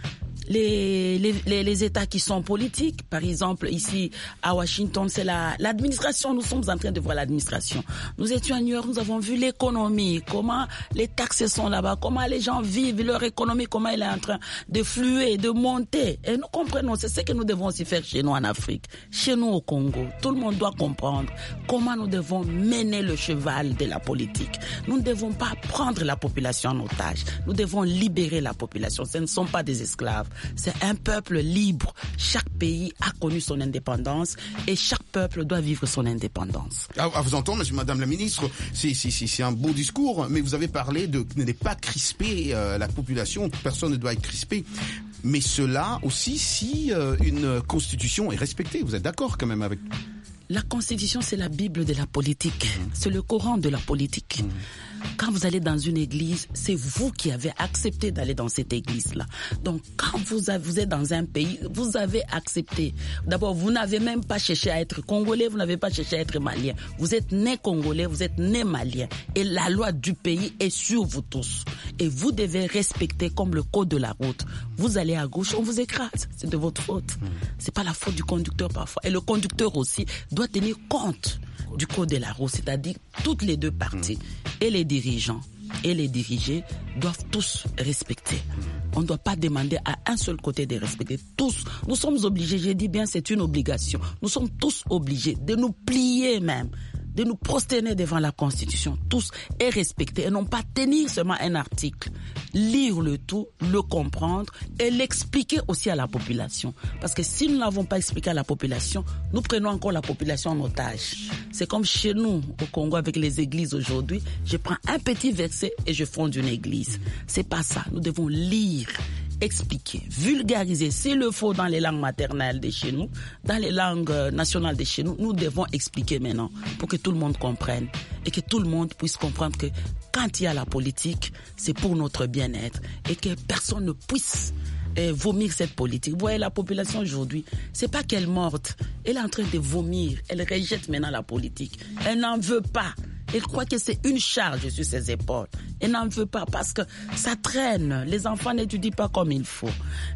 les, les, les, les États qui sont politiques. Par exemple, ici à Washington, c'est la, l'administration. Nous sommes en train de voir l'administration. Nous étions à New York, nous avons vu l'économie, comment les taxes sont là-bas, comment les gens vivent, leur économie, comment elle est en train de fluer, de monter. Et nous comprenons, c'est ce que nous devons aussi faire chez nous en Afrique, chez nous au Congo. Tout le monde doit comprendre comment nous devons mener le cheval de la politique. Nous ne devons pas prendre la population en otage. Nous devons libérer la population. Ce ne sont pas des esclaves. C'est un peuple libre. Chaque pays a connu son indépendance et chaque peuple doit vivre son indépendance. À, à vous entendre, monsieur, madame la ministre, c'est, c'est, c'est, c'est un beau discours, mais vous avez parlé de ne pas crisper euh, la population. Personne ne doit être crispé. Mais cela aussi si euh, une constitution est respectée. Vous êtes d'accord quand même avec... La constitution, c'est la Bible de la politique. Mmh. C'est le Coran de la politique. Mmh. Quand vous allez dans une église, c'est vous qui avez accepté d'aller dans cette église-là. Donc, quand vous, avez, vous êtes dans un pays, vous avez accepté. D'abord, vous n'avez même pas cherché à être congolais, vous n'avez pas cherché à être malien. Vous êtes né congolais, vous êtes né malien. Et la loi du pays est sur vous tous. Et vous devez respecter comme le code de la route. Vous allez à gauche, on vous écrase. C'est de votre faute. Mmh. C'est pas la faute du conducteur parfois. Et le conducteur aussi doit tenir compte du code de la route, c'est-à-dire toutes les deux parties, et les dirigeants et les dirigés doivent tous respecter. On ne doit pas demander à un seul côté de respecter. Tous, nous sommes obligés, je dis bien c'est une obligation, nous sommes tous obligés de nous plier même, de nous prosterner devant la Constitution, tous, et respecter, et non pas tenir seulement un article, lire le tout, le comprendre, et l'expliquer aussi à la population. Parce que si nous n'avons pas expliqué à la population, nous prenons encore la population en otage. C'est comme chez nous, au Congo, avec les églises aujourd'hui, je prends un petit verset et je fonde une église. C'est pas ça, nous devons lire, expliquer, vulgariser, s'il le faut dans les langues maternelles de chez nous, dans les langues nationales de chez nous, nous devons expliquer maintenant pour que tout le monde comprenne et que tout le monde puisse comprendre que quand il y a la politique, c'est pour notre bien-être et que personne ne puisse eh, vomir cette politique. Vous voyez, la population aujourd'hui, c'est pas qu'elle est morte, elle est en train de vomir, elle rejette maintenant la politique, elle n'en veut pas. Elle croit que c'est une charge sur ses épaules. Elle n'en veut pas parce que ça traîne. Les enfants n'étudient pas comme il faut.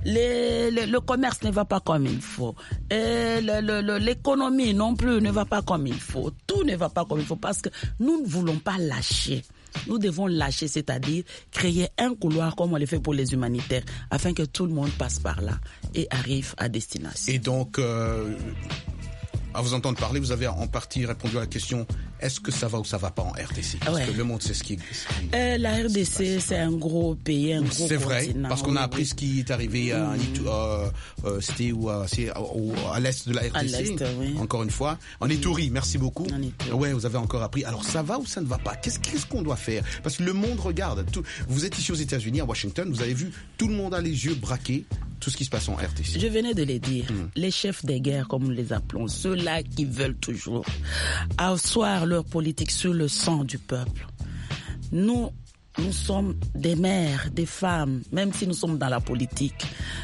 Les, le, le commerce ne va pas comme il faut. Et le, le, le, l'économie non plus ne va pas comme il faut. Tout ne va pas comme il faut parce que nous ne voulons pas lâcher. Nous devons lâcher, c'est-à-dire créer un couloir comme on le fait pour les humanitaires, afin que tout le monde passe par là et arrive à destination. Et donc... Euh... À vous entendre parler, vous avez en partie répondu à la question est-ce que ça va ou ça va pas en R D C? Parce ouais. que le monde sait ce qui. Ce qui euh, la R D C, c'est un gros pays, un gros continent. C'est vrai, parce qu'on a appris ce qui est arrivé à, mmh. euh, euh, c'était où, à, c'est à, à l'est de la R D C. À l'est, oui. Encore une fois, en Ituri. Merci beaucoup. Ouais, vous avez encore appris. Alors ça va ou ça ne va pas? Qu'est-ce, qu'est-ce qu'on doit faire? Parce que le monde regarde. Tout, vous êtes ici aux États-Unis, à Washington. Vous avez vu, tout le monde a les yeux braqués. Tout ce qui se passe en R D C. Je venais de le dire. Mmh. Les chefs des guerres, comme nous les appelons, ceux-là qui veulent toujours asseoir leur politique sur le sang du peuple. Nous, nous sommes des mères, des femmes, même si nous sommes dans la politique.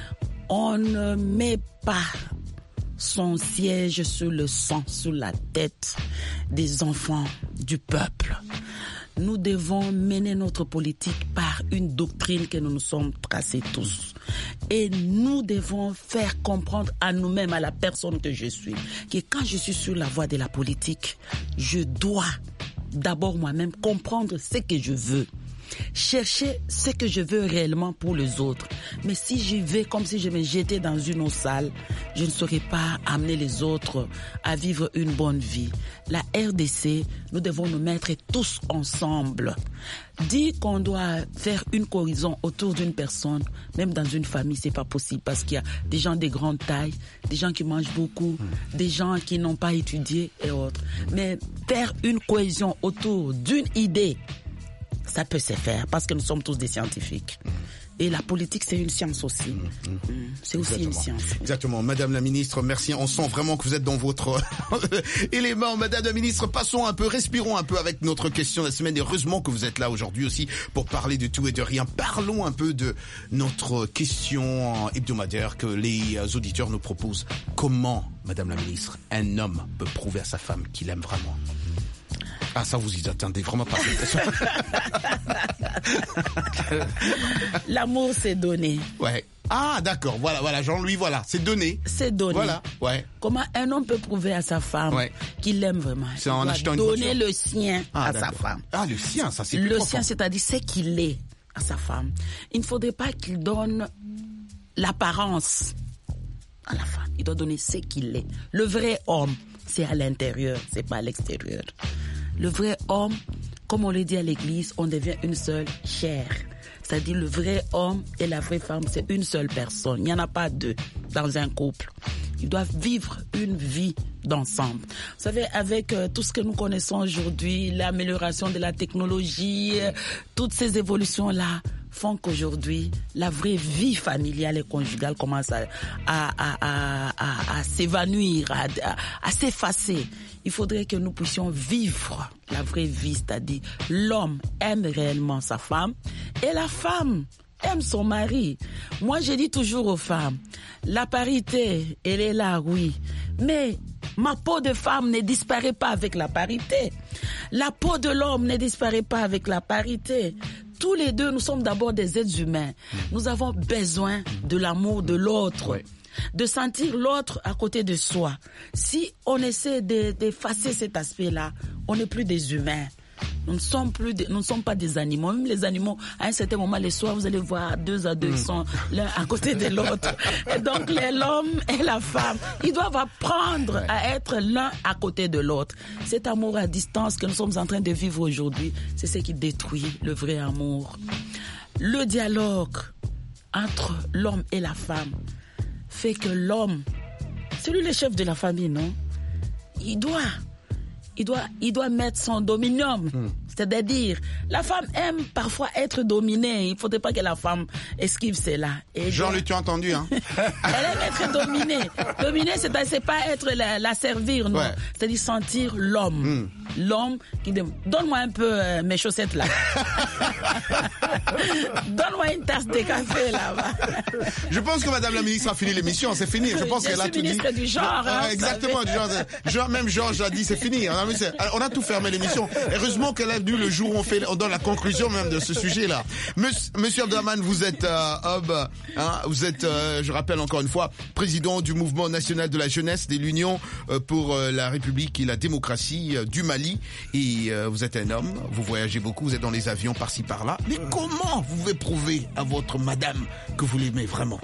On ne met pas son siège sur le sang, sur la tête des enfants du peuple. Nous devons mener notre politique par une doctrine que nous nous sommes tracés tous. Et nous devons faire comprendre à nous-mêmes, à la personne que je suis, que quand je suis sur la voie de la politique, je dois d'abord moi-même comprendre ce que je veux. Chercher ce que je veux réellement pour les autres. Mais si j'y vais comme si je me jetais dans une eau sale, je ne saurais pas amener les autres à vivre une bonne vie. La R D C, nous devons nous mettre tous ensemble. Dire qu'on doit faire une cohésion autour d'une personne, même dans une famille, c'est pas possible parce qu'il y a des gens de grande taille, des gens qui mangent beaucoup, mmh. des gens qui n'ont pas étudié et autres. Mais faire une cohésion autour d'une idée, ça peut se faire parce que nous sommes tous des scientifiques. Et la politique, c'est une science aussi. Mmh, mmh. C'est aussi Exactement. une science. Exactement. Madame la ministre, merci. On sent vraiment que vous êtes dans votre élément. Madame la ministre, passons un peu, respirons un peu avec notre question de la semaine. Heureusement que vous êtes là aujourd'hui aussi pour parler de tout et de rien. Parlons un peu de notre question hebdomadaire que les auditeurs nous proposent. Comment, Madame la ministre, un homme peut prouver à sa femme qu'il aime vraiment? Ah, ça, vous y attendez vraiment pas. L'amour, c'est donné. Ouais. Ah, d'accord. Voilà, voilà, Jean-Louis, voilà. C'est donné. C'est donné. Voilà, ouais. Comment un homme peut prouver à sa femme Ouais. qu'il l'aime vraiment? C'est Il en doit achetant une donner voiture. le sien Ah, à sa d'accord. femme. Ah, le sien, ça, c'est plus Le profond. sien, c'est-à-dire c'est qu'il est à sa femme. Il ne faudrait pas qu'il donne l'apparence à la femme. Il doit donner ce qu'il est. Le vrai homme, c'est à l'intérieur, c'est pas à l'extérieur. Le vrai homme, comme on le dit à l'église, on devient une seule chair. C'est-à-dire le vrai homme et la vraie femme, c'est une seule personne. Il n'y en a pas deux dans un couple. Ils doivent vivre une vie d'ensemble. Vous savez, avec euh, tout ce que nous connaissons aujourd'hui, l'amélioration de la technologie, euh, toutes ces évolutions-là font qu'aujourd'hui, la vraie vie familiale et conjugale commence à, à, à, à, à, à s'évanouir, à, à, à s'effacer. Il faudrait que nous puissions vivre la vraie vie, c'est-à-dire l'homme aime réellement sa femme et la femme aime son mari. Moi, je dis toujours aux femmes, la parité, elle est là, oui, mais ma peau de femme ne disparaît pas avec la parité. La peau de l'homme ne disparaît pas avec la parité. Tous les deux, nous sommes d'abord des êtres humains. Nous avons besoin de l'amour de l'autre. Ouais. De sentir l'autre à côté de soi. Si on essaie de, d'effacer cet aspect-là, on n'est plus des humains. Nous ne sommes plus, des, nous ne sommes pas des animaux. Même les animaux, à un certain moment, les soirs, vous allez voir deux à deux, ils sont l'un à côté de l'autre. Et donc, l'homme et la femme, ils doivent apprendre ouais. à être l'un à côté de l'autre. Cet amour à distance que nous sommes en train de vivre aujourd'hui, c'est ce qui détruit le vrai amour. Le dialogue entre l'homme et la femme fait que l'homme, c'est lui le chef de la famille, non? Il doit, il doit, il doit mettre son dominium. Mm. C'est-à-dire, la femme aime parfois être dominée. Il ne faudrait pas que la femme esquive cela. Et Jean-Luc, tu as entendu, hein? Elle aime être dominée. Dominer, c'est pas, c'est pas être la, la servir, non. Ouais. C'est-à-dire sentir l'homme. Mm. L'homme qui dit, donne-moi un peu euh, mes chaussettes là. Donne-moi une tasse de café là-bas. Je pense que Madame la ministre a fini l'émission. C'est fini. Je pense Je qu'elle a tout dit. ministre du genre. Hein, exactement. Du genre, genre, même Georges a dit c'est fini. On a tout fermé l'émission. Heureusement qu'elle a venu le jour où on fait, on donne la conclusion même de ce sujet-là. Monsieur, Monsieur Abdraman, vous êtes euh, Hub, hein, vous êtes, euh, je rappelle encore une fois, président du mouvement national de la jeunesse de l'Union euh, pour euh, la République et la démocratie euh, du Mali. Et euh, vous êtes un homme, vous voyagez beaucoup, vous êtes dans les avions par-ci par-là. Mais comment vous pouvez prouver à votre madame que vous l'aimez vraiment?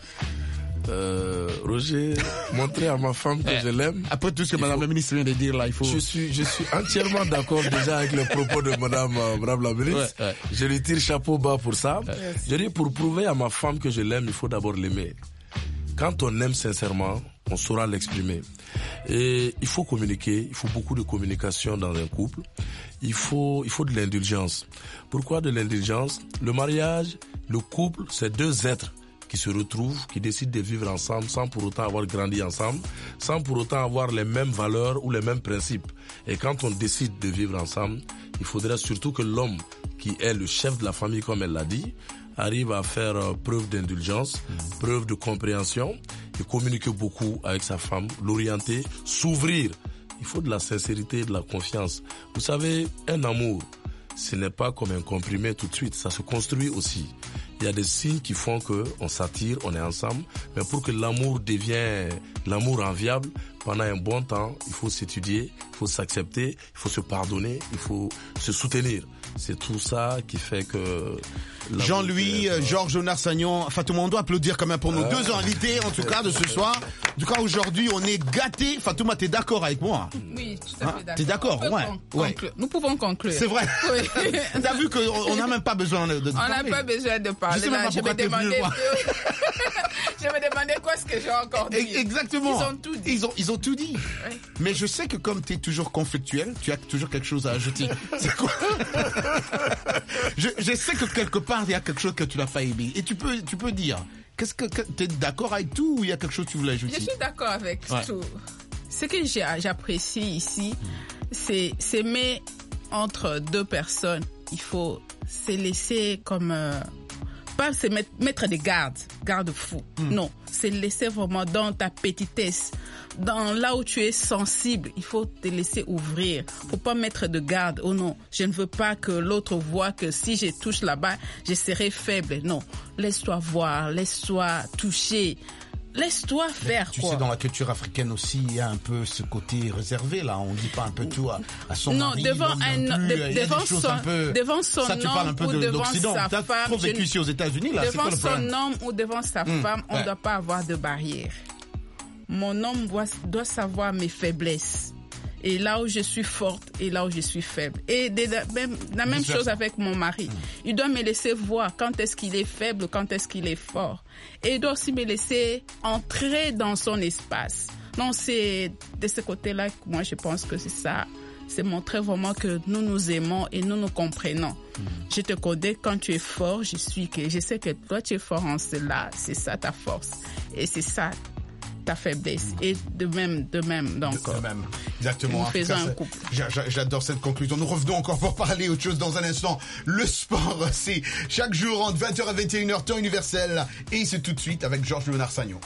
Euh, Roger, montrer à ma femme que je l'aime. Après tout ce que Madame faut... la ministre vient de dire là, il faut. Je suis, je suis entièrement d'accord déjà avec les propos de Madame, euh, Madame la ministre. Ouais, ouais. Je lui tire chapeau bas pour ça. Ouais. Je dis pour prouver à ma femme que je l'aime, il faut d'abord l'aimer. Quand on aime sincèrement, on saura l'exprimer. Et il faut communiquer. Il faut beaucoup de communication dans un couple. Il faut, il faut de l'indulgence. Pourquoi de l'indulgence? Le mariage, le couple, c'est deux êtres qui se retrouvent, qui décident de vivre ensemble sans pour autant avoir grandi ensemble, sans pour autant avoir les mêmes valeurs ou les mêmes principes. Et quand on décide de vivre ensemble, il faudrait surtout que l'homme, qui est le chef de la famille comme elle l'a dit, arrive à faire preuve d'indulgence, mmh. preuve de compréhension, et communiquer beaucoup avec sa femme, l'orienter, s'ouvrir. Il faut de la sincérité et de la confiance. Vous savez, un amour, ce n'est pas comme un comprimé tout de suite, ça se construit aussi. Il y a des signes qui font que on s'attire, on est ensemble, mais pour que l'amour devienne l'amour enviable, pendant un bon temps, il faut s'étudier, il faut s'accepter, il faut se pardonner, il faut se soutenir. C'est tout ça qui fait que... Jean-Louis, euh, Georges Jonas-Sagnon, Fatouma, on doit applaudir quand même pour nos euh, deux invités, en tout cas, de ce soir. En tout cas, aujourd'hui, on est gâtés. Fatouma, t'es d'accord avec moi? Oui, tout à fait d'accord. T'es d'accord? Ouais. Con- ouais. Nous pouvons conclure. C'est vrai. Oui. T'as vu qu'on n'a même pas besoin de, de on parler. On n'a pas besoin de parler. Je sais même pas là, pourquoi t'es venu voir. Je me demandais quoi ce que j'ai encore dit. Exactement. Ils ont tout dit. Ils ont, ils ont tout dit. Oui. Mais je sais que comme tu es toujours conflictuel, tu as toujours quelque chose à ajouter. C'est quoi? je, je sais que quelque part, il y a quelque chose que tu n'as pas aimé. Et tu peux, tu peux dire, qu'est-ce que, que tu es d'accord avec tout ou il y a quelque chose que tu voulais ajouter? Je suis d'accord avec ouais. tout. Ce que j'apprécie ici, c'est s'aimer entre deux personnes. Il faut se laisser comme... Euh, pas se mettre, mettre des gardes, garde-fous. Mm. Non, c'est laisser vraiment dans ta petitesse, dans là où tu es sensible, il faut te laisser ouvrir. Faut pas mettre de garde. Oh non, je ne veux pas que l'autre voie que si je touche là-bas, je serai faible. Non, laisse-toi voir, laisse-toi toucher. Laisse-toi faire, tu quoi. sais, dans la culture africaine aussi, il y a un peu ce côté réservé, là. On dit pas un peu tout à, à son non, mari. devant non, un, non plus. de, Il y a des devant choses son, un peu... devant son Ça, tu parles un peu homme ou de devant l'Occident. sa T'as femme. trop vécu je- ici aux États-Unis, là. C'est Devant quoi le son problème? homme ou devant sa Mmh, femme, on ne ouais. doit pas avoir de barrière. Mon homme doit, doit savoir mes faiblesses. Et là où je suis forte et là où je suis faible. Et de la même, la même Vice chose versa. avec mon mari. Il doit me laisser voir quand est-ce qu'il est faible, quand est-ce qu'il est fort. Et il doit aussi me laisser entrer dans son espace. Non, c'est de ce côté-là que moi je pense que c'est ça. C'est montrer vraiment que nous nous aimons et nous nous comprenons. Je te connais quand tu es fort, je suis que je sais que toi tu es fort en cela, c'est ça ta force. Et c'est ça ta faiblesse. Et de même, de même, donc. De même. Exactement. Nous En tout faisons cas, un c'est- couple. j'a- j'a- J'adore cette conclusion. Nous revenons encore pour parler autre chose dans un instant. Le sport, c'est chaque jour entre vingt heures et vingt et une heures, temps universel. Et c'est tout de suite avec Georges Léonard Sagnon.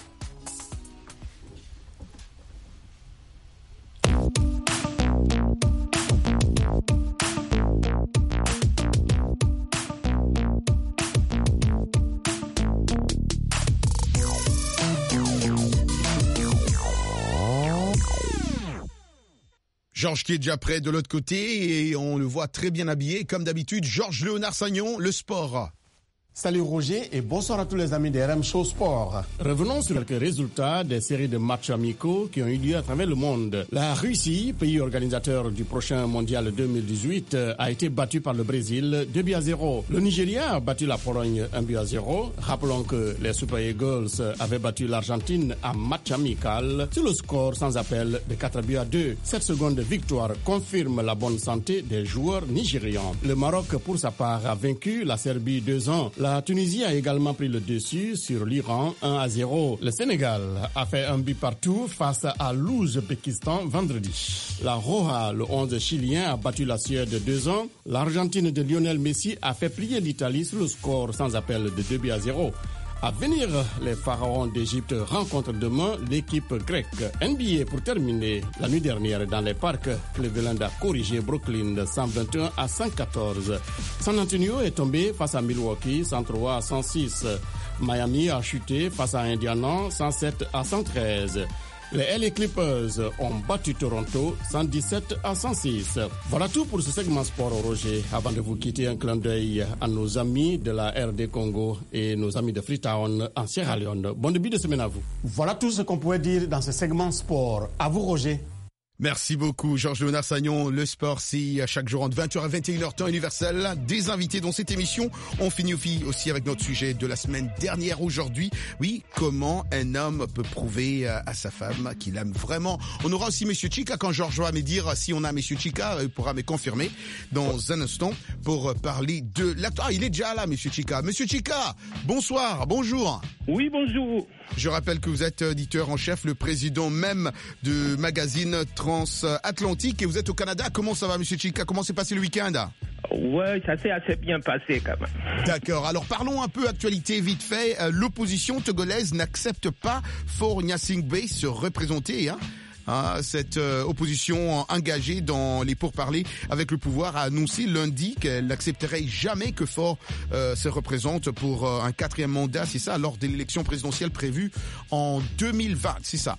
Georges qui est déjà prêt de l'autre côté et on le voit très bien habillé. Comme d'habitude, Georges Léonard Sagnon, le sport. Salut Roger et bonsoir à tous les amis des R M Show Sport. Revenons sur quelques résultats des séries de matchs amicaux qui ont eu lieu à travers le monde. La Russie, pays organisateur du prochain mondial deux mille dix-huit, a été battue par le Brésil deux buts à zéro. Le Nigeria a battu la Pologne un but à zéro. Rappelons que les Super Eagles avaient battu l'Argentine en match amical sur le score sans appel de quatre buts à deux. Cette seconde victoire confirme la bonne santé des joueurs nigérians. Le Maroc, pour sa part, a vaincu la Serbie deux ans. La Tunisie a également pris le dessus sur l'Iran un à zéro. Le Sénégal a fait un but partout face à l'Ouzbékistan vendredi. La Roja, le onze chilien, a battu la Suède deux ans. L'Argentine de Lionel Messi a fait plier l'Italie sur le score sans appel de deux buts à zéro. À venir, les pharaons d'Égypte rencontrent demain l'équipe grecque. N B A pour terminer. La nuit dernière, dans les parcs, Cleveland a corrigé Brooklyn cent vingt et un à cent quatorze. San Antonio est tombé face à Milwaukee cent trois à cent six. Miami a chuté face à Indiana cent sept à cent treize. Les L A Clippers ont battu Toronto cent dix-sept à cent six. Voilà tout pour ce segment sport, Roger. Avant de vous quitter, un clin d'œil à nos amis de la R D Congo et nos amis de Freetown en Sierra Leone. Bon début de semaine à vous. Voilà tout ce qu'on pouvait dire dans ce segment sport. À vous, Roger. Merci beaucoup, Georges Léonard Sagnon. Le sport, c'est à chaque jour entre vingt heures et vingt et une heures, temps universel. Des invités dans cette émission. On finit aussi avec notre sujet de la semaine dernière aujourd'hui. Oui, comment un homme peut prouver à sa femme qu'il aime vraiment. On aura aussi Monsieur Chika quand Georges va me dire si on a Monsieur Chika, il pourra me confirmer dans un instant pour parler de l'acteur. Ah, il est déjà là, Monsieur Chika. Monsieur Chika, bonsoir, bonjour. Oui, bonjour. Je rappelle que vous êtes éditeur en chef, le président même de magazine Transatlantique et vous êtes au Canada. Comment ça va, Monsieur Chika? Comment s'est passé le week-end? Ouais, ça s'est assez bien passé quand même. D'accord. Alors parlons un peu actualité vite fait. Euh, L'opposition togolaise n'accepte pas Faure Gnassingbé se représenter. Hein. Hein, cette euh, opposition engagée dans les pourparlers avec le pouvoir a annoncé lundi qu'elle n'accepterait jamais que Faure euh, se représente pour euh, un quatrième mandat, c'est ça, lors de l'élection présidentielle prévue en deux mille vingt, c'est ça?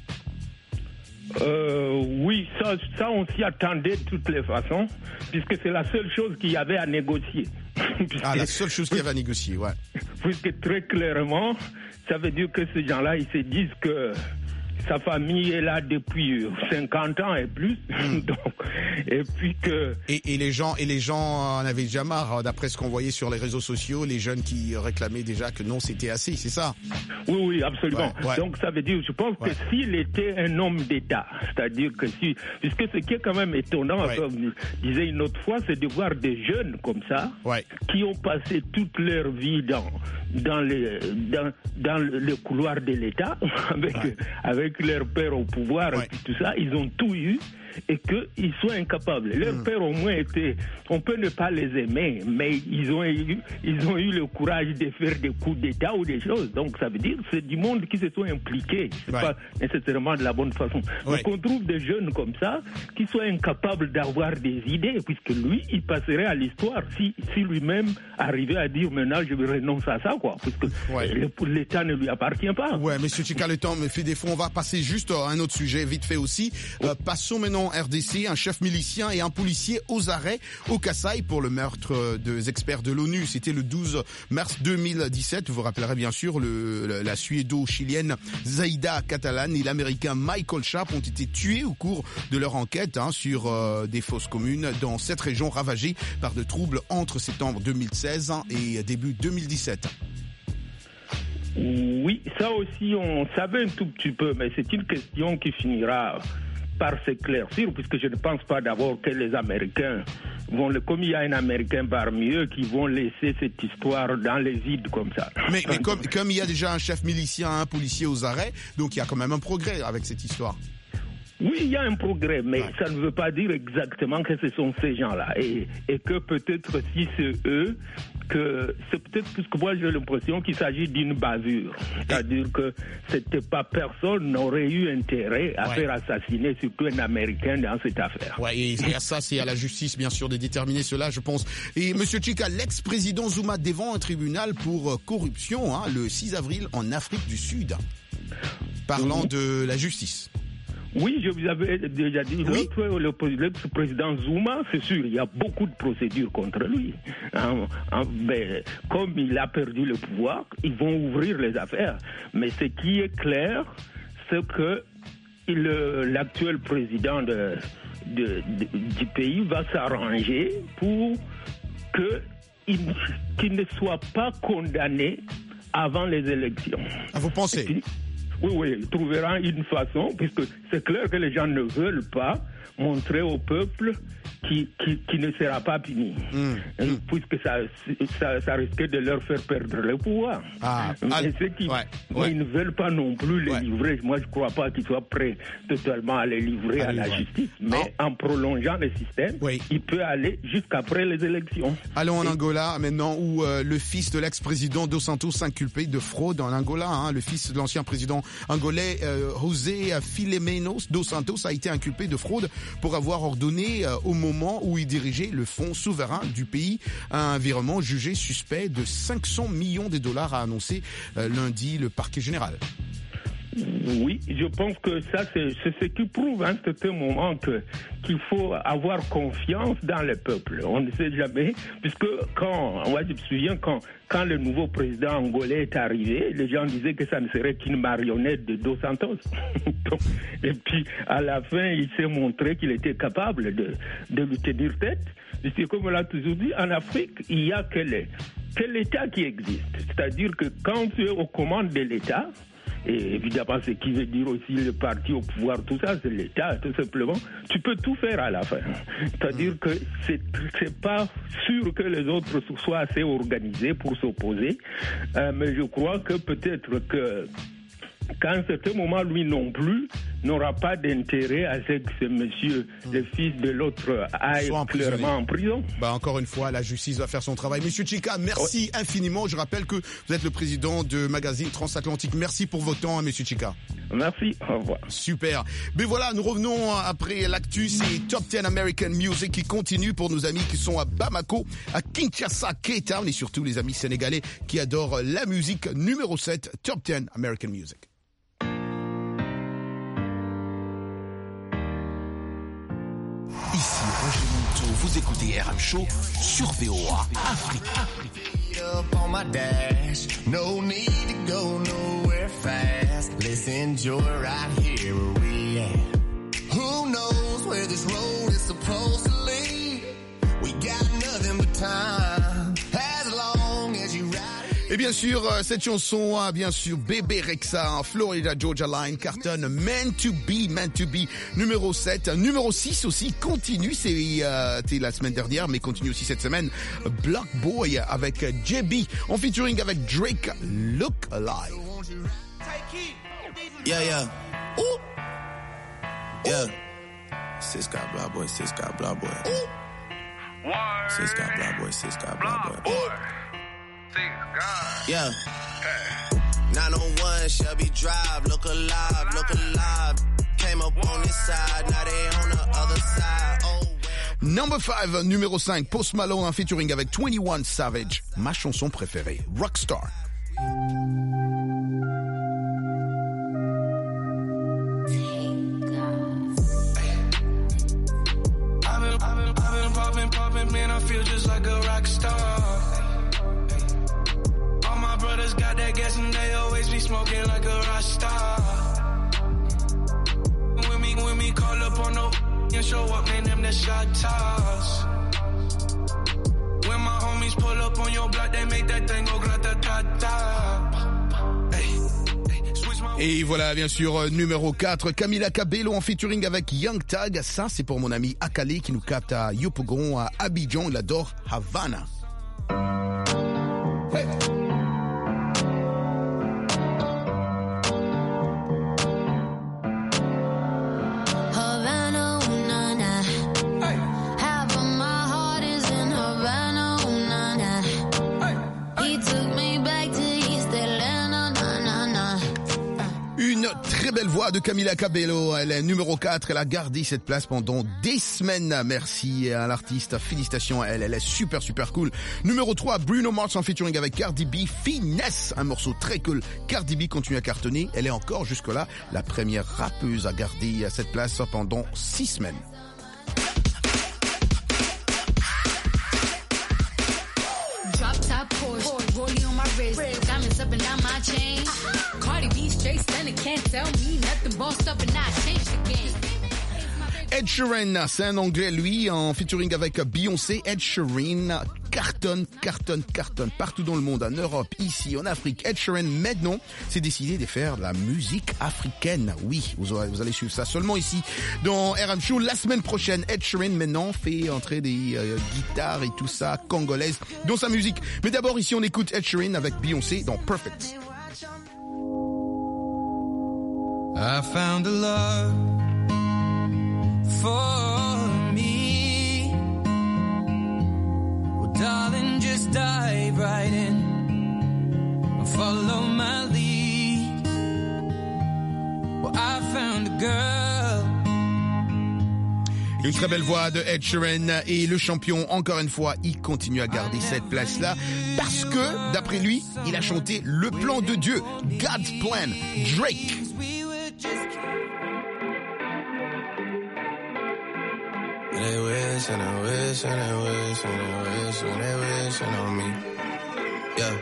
Euh, oui, ça, ça on s'y attendait de toutes les façons, puisque c'est la seule chose qu'il y avait à négocier. puisque, ah, la seule chose qu'il y avait à négocier, ouais. Puisque très clairement, ça veut dire que ces gens-là, ils se disent que sa famille est là depuis cinquante ans et plus. Mm. Donc, et puis que... Et, et les gens, et les gens en avaient déjà marre, d'après ce qu'on voyait sur les réseaux sociaux, les jeunes qui réclamaient déjà que non, c'était assez, c'est ça? Oui, oui, absolument. Ouais, ouais. Donc ça veut dire, je pense ouais. que s'il était un homme d'État, c'est-à-dire que si, puisque ce qui est quand même étonnant, ouais. comme je disais une autre fois, c'est de voir des jeunes comme ça, ouais. qui ont passé toute leur vie dans, dans les, dans, dans le couloir de l'État, avec, ouais. avec leur père au pouvoir ouais. et tout ça, ils ont tout eu. et qu'ils soient incapables. Leurs mmh. pères au moins étaient, on peut ne pas les aimer, mais ils ont eu, ils ont eu le courage de faire des coups d'État ou des choses. Donc ça veut dire que c'est du monde qui se sont impliqués. C'est ouais. pas nécessairement de la bonne façon. Ouais. Donc on trouve des jeunes comme ça qui soient incapables d'avoir des idées, puisque lui, il passerait à l'histoire si, si lui-même arrivait à dire maintenant je renonce à ça, quoi, puisque ouais. l'État ne lui appartient pas. Ouais, monsieur Chika, le temps me fait défaut. On va passer juste à un autre sujet, vite fait aussi. Euh, passons maintenant R D C, un chef milicien et un policier aux arrêts au Kasaï pour le meurtre des experts de l'ONU. C'était le douze mars deux mille dix-sept. Vous vous rappellerez bien sûr, le, la suédo-chilienne Zaida Catalan et l'américain Michael Sharp ont été tués au cours de leur enquête hein, sur euh, des fosses communes dans cette région ravagée par de troubles entre septembre deux mille seize et début deux mille dix-sept. Oui, ça aussi on savait un tout petit peu, mais c'est une question qui finira par s'éclaircir, puisque je ne pense pas d'abord que les Américains vont, le, comme il y a un Américain parmi eux, qui vont laisser cette histoire dans les vides comme ça. Mais, mais comme, comme il y a déjà un chef milicien, un policier aux arrêts, donc il y a quand même un progrès avec cette histoire. Oui, il y a un progrès, mais ouais. ça ne veut pas dire exactement que ce sont ces gens-là. Et, et que peut-être si c'est eux, que c'est peut-être parce que moi j'ai l'impression qu'il s'agit d'une bavure. C'est-à-dire que c'était pas personne n'aurait eu intérêt à ouais. faire assassiner surtout un Américain dans cette affaire. Ouais, et ça c'est à la justice bien sûr de déterminer cela, je pense. Et monsieur Chika, l'ex-président Zuma devant un tribunal pour corruption hein, le six avril en Afrique du Sud. Parlant mmh. de la justice. Oui, je vous avais déjà dit, oui. l'ex-président Zuma, c'est sûr, il y a beaucoup de procédures contre lui. Hein, hein, mais comme il a perdu le pouvoir, ils vont ouvrir les affaires. Mais ce qui est clair, c'est que le, l'actuel président de, de, de, du pays va s'arranger pour que il, qu'il ne soit pas condamné avant les élections. Ah, vous pensez? Puis, oui, oui, il trouvera une façon, puisque c'est clair que les gens ne veulent pas montrer au peuple qui, qui, qui ne sera pas puni, mmh, mmh. puisque ça, ça, ça risquait de leur faire perdre le pouvoir. Ah, Mais ah, ceux qui ouais, ouais. ils ne veulent pas non plus les ouais. livrer, moi je ne crois pas qu'ils soient prêts totalement à les livrer à, à la justice, mais oh. en prolongeant le système, oui. il peut aller jusqu'après les élections. Allons en Et... Angola maintenant, où euh, le fils de l'ex-président Dos Santos inculpé de fraude en Angola, hein, le fils de l'ancien président angolais euh, José Filemenos Dos Santos a été inculpé de fraude pour avoir ordonné euh, au moment où il dirigeait le fonds souverain du pays un virement jugé suspect de cinq cents millions de dollars, a annoncé euh, lundi le parquet général. Oui, je pense que ça, c'est, c'est ce qui prouve à un certain moment que, qu'il faut avoir confiance dans le peuple. On ne sait jamais, puisque quand, moi je me souviens, quand, quand le nouveau président angolais est arrivé, les gens disaient que ça ne serait qu'une marionnette de Dos Santos. Et puis, à la fin, il s'est montré qu'il était capable de, de lui tenir tête. C'est comme on l'a toujours dit, en Afrique, il y a que, les, que l'État qui existe. C'est-à-dire que quand tu es aux commandes de l'État, et évidemment, ce qui veut dire aussi le parti au pouvoir, tout ça, c'est l'État, tout simplement. Tu peux tout faire à la fin. C'est-à-dire que c'est, c'est pas sûr que les autres soient assez organisés pour s'opposer, euh, mais je crois que peut-être que qu'à un certain moment, lui non plus n'aura pas d'intérêt à ce que ce monsieur, mmh. le fils de l'autre, aille clairement en prison. Bah, encore une fois, la justice va faire son travail. Monsieur Chika, merci ouais. infiniment. Je rappelle que vous êtes le président de Magazine Transatlantique. Merci pour votre temps, hein, monsieur Chika. Merci, au revoir. Super. Mais voilà, nous revenons après l'actu. C'est Top dix American Music qui continue pour nos amis qui sont à Bamako, à Kinshasa, Cape Town et surtout les amis sénégalais qui adorent la musique. Numéro sept, Top dix American Music. Ici Roger Monteau, vous écoutez R M Show sur V O A Afrique. Up on my dash, no need to go nowhere fast. Let's enjoy right here where we at. Who knows where this road is supposed to lead? We got nothing but time, as long as you ride. Et bien sûr, cette chanson, bien sûr, Bébé Rexha, Florida Georgia Line, cartonne Meant to Be, Meant to Be, numéro sept. Numéro six aussi, continue, c'est euh, la semaine dernière, mais continue aussi cette semaine, Block Boy avec J B, en featuring avec Drake, Look Alive. Yeah, yeah. Ooh. Yeah. Sis got blah boy, sis got blah boy. Sis got blah boy, sis got blah boy. Yeah. nine oh one Shelby Drive, look alive, look alive. Came up on this side, now they on the other side. Oh. Number five, numéro cinq, Post Malone en featuring avec twenty-one Savage, ma chanson préférée, Rockstar. Poppin', poppin', man, I feel just like a rock star. All my brothers got that gas and they always be smoking like a rock star. When me, when me call up on no and show up, man, them the shot toss. When my homies pull up on your block, they make that thing go grata-ta-ta. Et voilà, bien sûr, numéro quatre, Camila Cabello en featuring avec Young Thug. Ça, c'est pour mon ami Akale qui nous capte à Yopougon, à Abidjan. Il adore Havana. Hey. Havana, ooh, na, na. Hey. Half of my heart is in Havana, ooh, na, na. Hey. He took me back to East Atlanta, na, na, na. Une très belle voix de Camila Cabello. Elle est numéro quatre. Elle a gardé cette place pendant des semaines. Merci à l'artiste. Félicitations à elle. Elle est super, super cool. Numéro trois, Bruno Mars en featuring avec Cardi B. Finesse. Un morceau très cool. Cardi B continue à cartonner. Elle est encore jusque-là la première rappeuse à garder cette place pendant six semaines. Drop top Porsche, rollie on my wrist, diamonds up and down my chain. Cardi B straight stunning, can't tell me nothing. Bossed up and I changed the game. Ed Sheeran, c'est un anglais, lui, en featuring avec Beyoncé. Ed Sheeran cartonne, cartonne, cartonne partout dans le monde, en Europe, ici, en Afrique. Ed Sheeran, maintenant, s'est décidé de faire de la musique africaine. Oui, vous, aurez, vous allez suivre ça seulement ici, dans R M Show. La semaine prochaine, Ed Sheeran, maintenant, fait entrer des euh, guitares et tout ça, congolaises, dans sa musique. Mais d'abord, ici, on écoute Ed Sheeran avec Beyoncé dans Perfect. I found a love for me. Well, darling, just dive right in. Follow my lead. Well, I found a girl. Une très belle voix de Ed Sheeran et le champion, encore une fois, il continue à garder cette place-là parce que, d'après lui, il a chanté le plan de Dieu, God's Plan, Drake. They wish and they wish and they wish and they wish and they wishing on me. Yeah.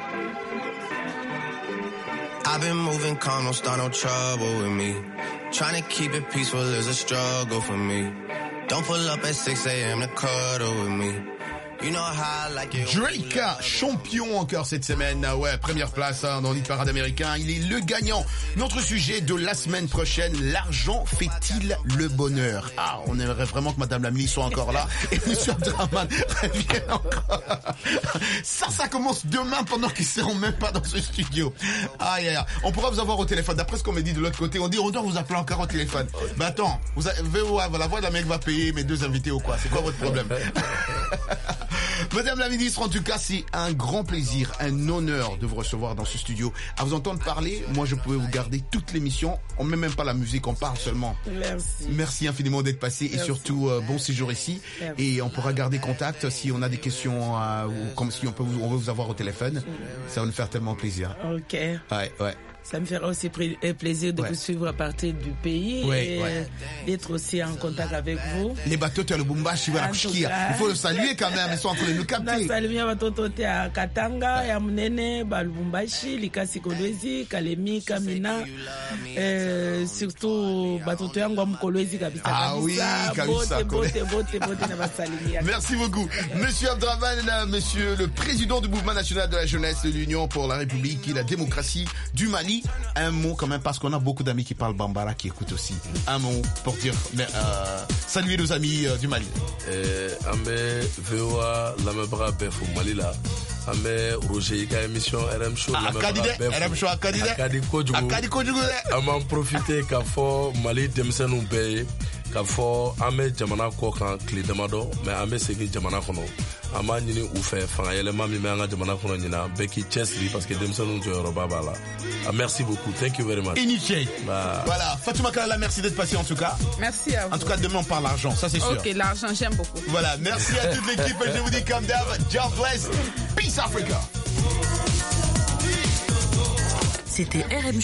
I've been moving calm, don't start no trouble with me. Trying to keep it peaceful is a struggle for me. Don't pull up at six a.m. to cuddle with me. You know how I like it. Drake, champion encore cette semaine. Ouais, première place hein, dans l'hit parade américain. Il est le gagnant. Notre sujet de la semaine prochaine, l'argent fait-il le bonheur? Ah, on aimerait vraiment que Madame la ministre soit encore là et Monsieur Abdraman revienne encore. Ça, ça commence demain pendant qu'ils seront même pas dans ce studio. Aïe, aïe, aïe. On pourra vous avoir au téléphone. D'après ce qu'on me dit de l'autre côté, on dit on doit vous appeler encore au téléphone. Mais attends, vous avez, la voix d'un mec va payer mes deux invités ou quoi? C'est quoi votre problème? Madame la ministre, en tout cas, c'est un grand plaisir, un honneur de vous recevoir dans ce studio. À vous entendre parler, moi, je pouvais vous garder toute l'émission. On met même pas la musique, on parle seulement. Merci. Merci infiniment d'être passé et Merci. surtout, euh, bon séjour ici. Merci. Et on pourra garder contact si on a des questions euh, ou comme si on peut vous, on veut vous avoir au téléphone. Ça va nous faire tellement plaisir. Ok. Ouais, ouais. Ça me fera aussi pr- plaisir de Ouais. vous suivre à partir du pays Ouais, et ouais. d'être aussi en contact avec vous. Les bateaux de Lubumbashi, voilà, En tout Kushikia. cas. Il faut le saluer quand même, ils sont en train de nous capter. nasalimia watoto wote ya Katanga ya Munene balubumbashi Likasi Kolwezi Kalemi Kamina eh, surtout batoto yangu wa Mkolwezi kabisa Ah oui, kabisa, bote bote bote bote na basalimia. Merci beaucoup. Monsieur Abdraman, monsieur le président du mouvement national de la jeunesse de l'Union pour la République et la démocratie du Mali. Un mot quand même, parce qu'on a beaucoup d'amis qui parlent Bambara, qui écoutent aussi. Un mot pour dire, mais, euh, saluer nos amis euh, du Mali. Eh, ambe V O A lamebra befo Mali la. Ambe Roger ka émission R M Show Ah, lamebra Akadide, befo. R M Show Akadide. Akadi kojugu. Akadi kojugu. Aman profiter k'a fɔ Mali denmisɛnninw bɛɛ ye k'a fɔ an bɛ jamana kɔ kan tile damadɔ mais an bɛ segin jamana kɔnɔ an b'a ɲini u fɛ fanga yɛlɛma min bɛ an ka jamana kɔnɔ ɲina bɛɛ k'i cɛsiri parce que denmisɛnninw jɔyɔrɔba b'a la. Ah, merci beaucoup, thank you very much. Initié. Bah. Voilà, Fatouma Kalala, merci d'être passé en tout cas. Merci à vous. En tout cas, demain on parle argent, ça c'est sûr. Ok, l'argent, j'aime beaucoup. Voilà, merci à toute l'équipe. Je vous dis comme d'hab, God bless, peace Africa. C'était R M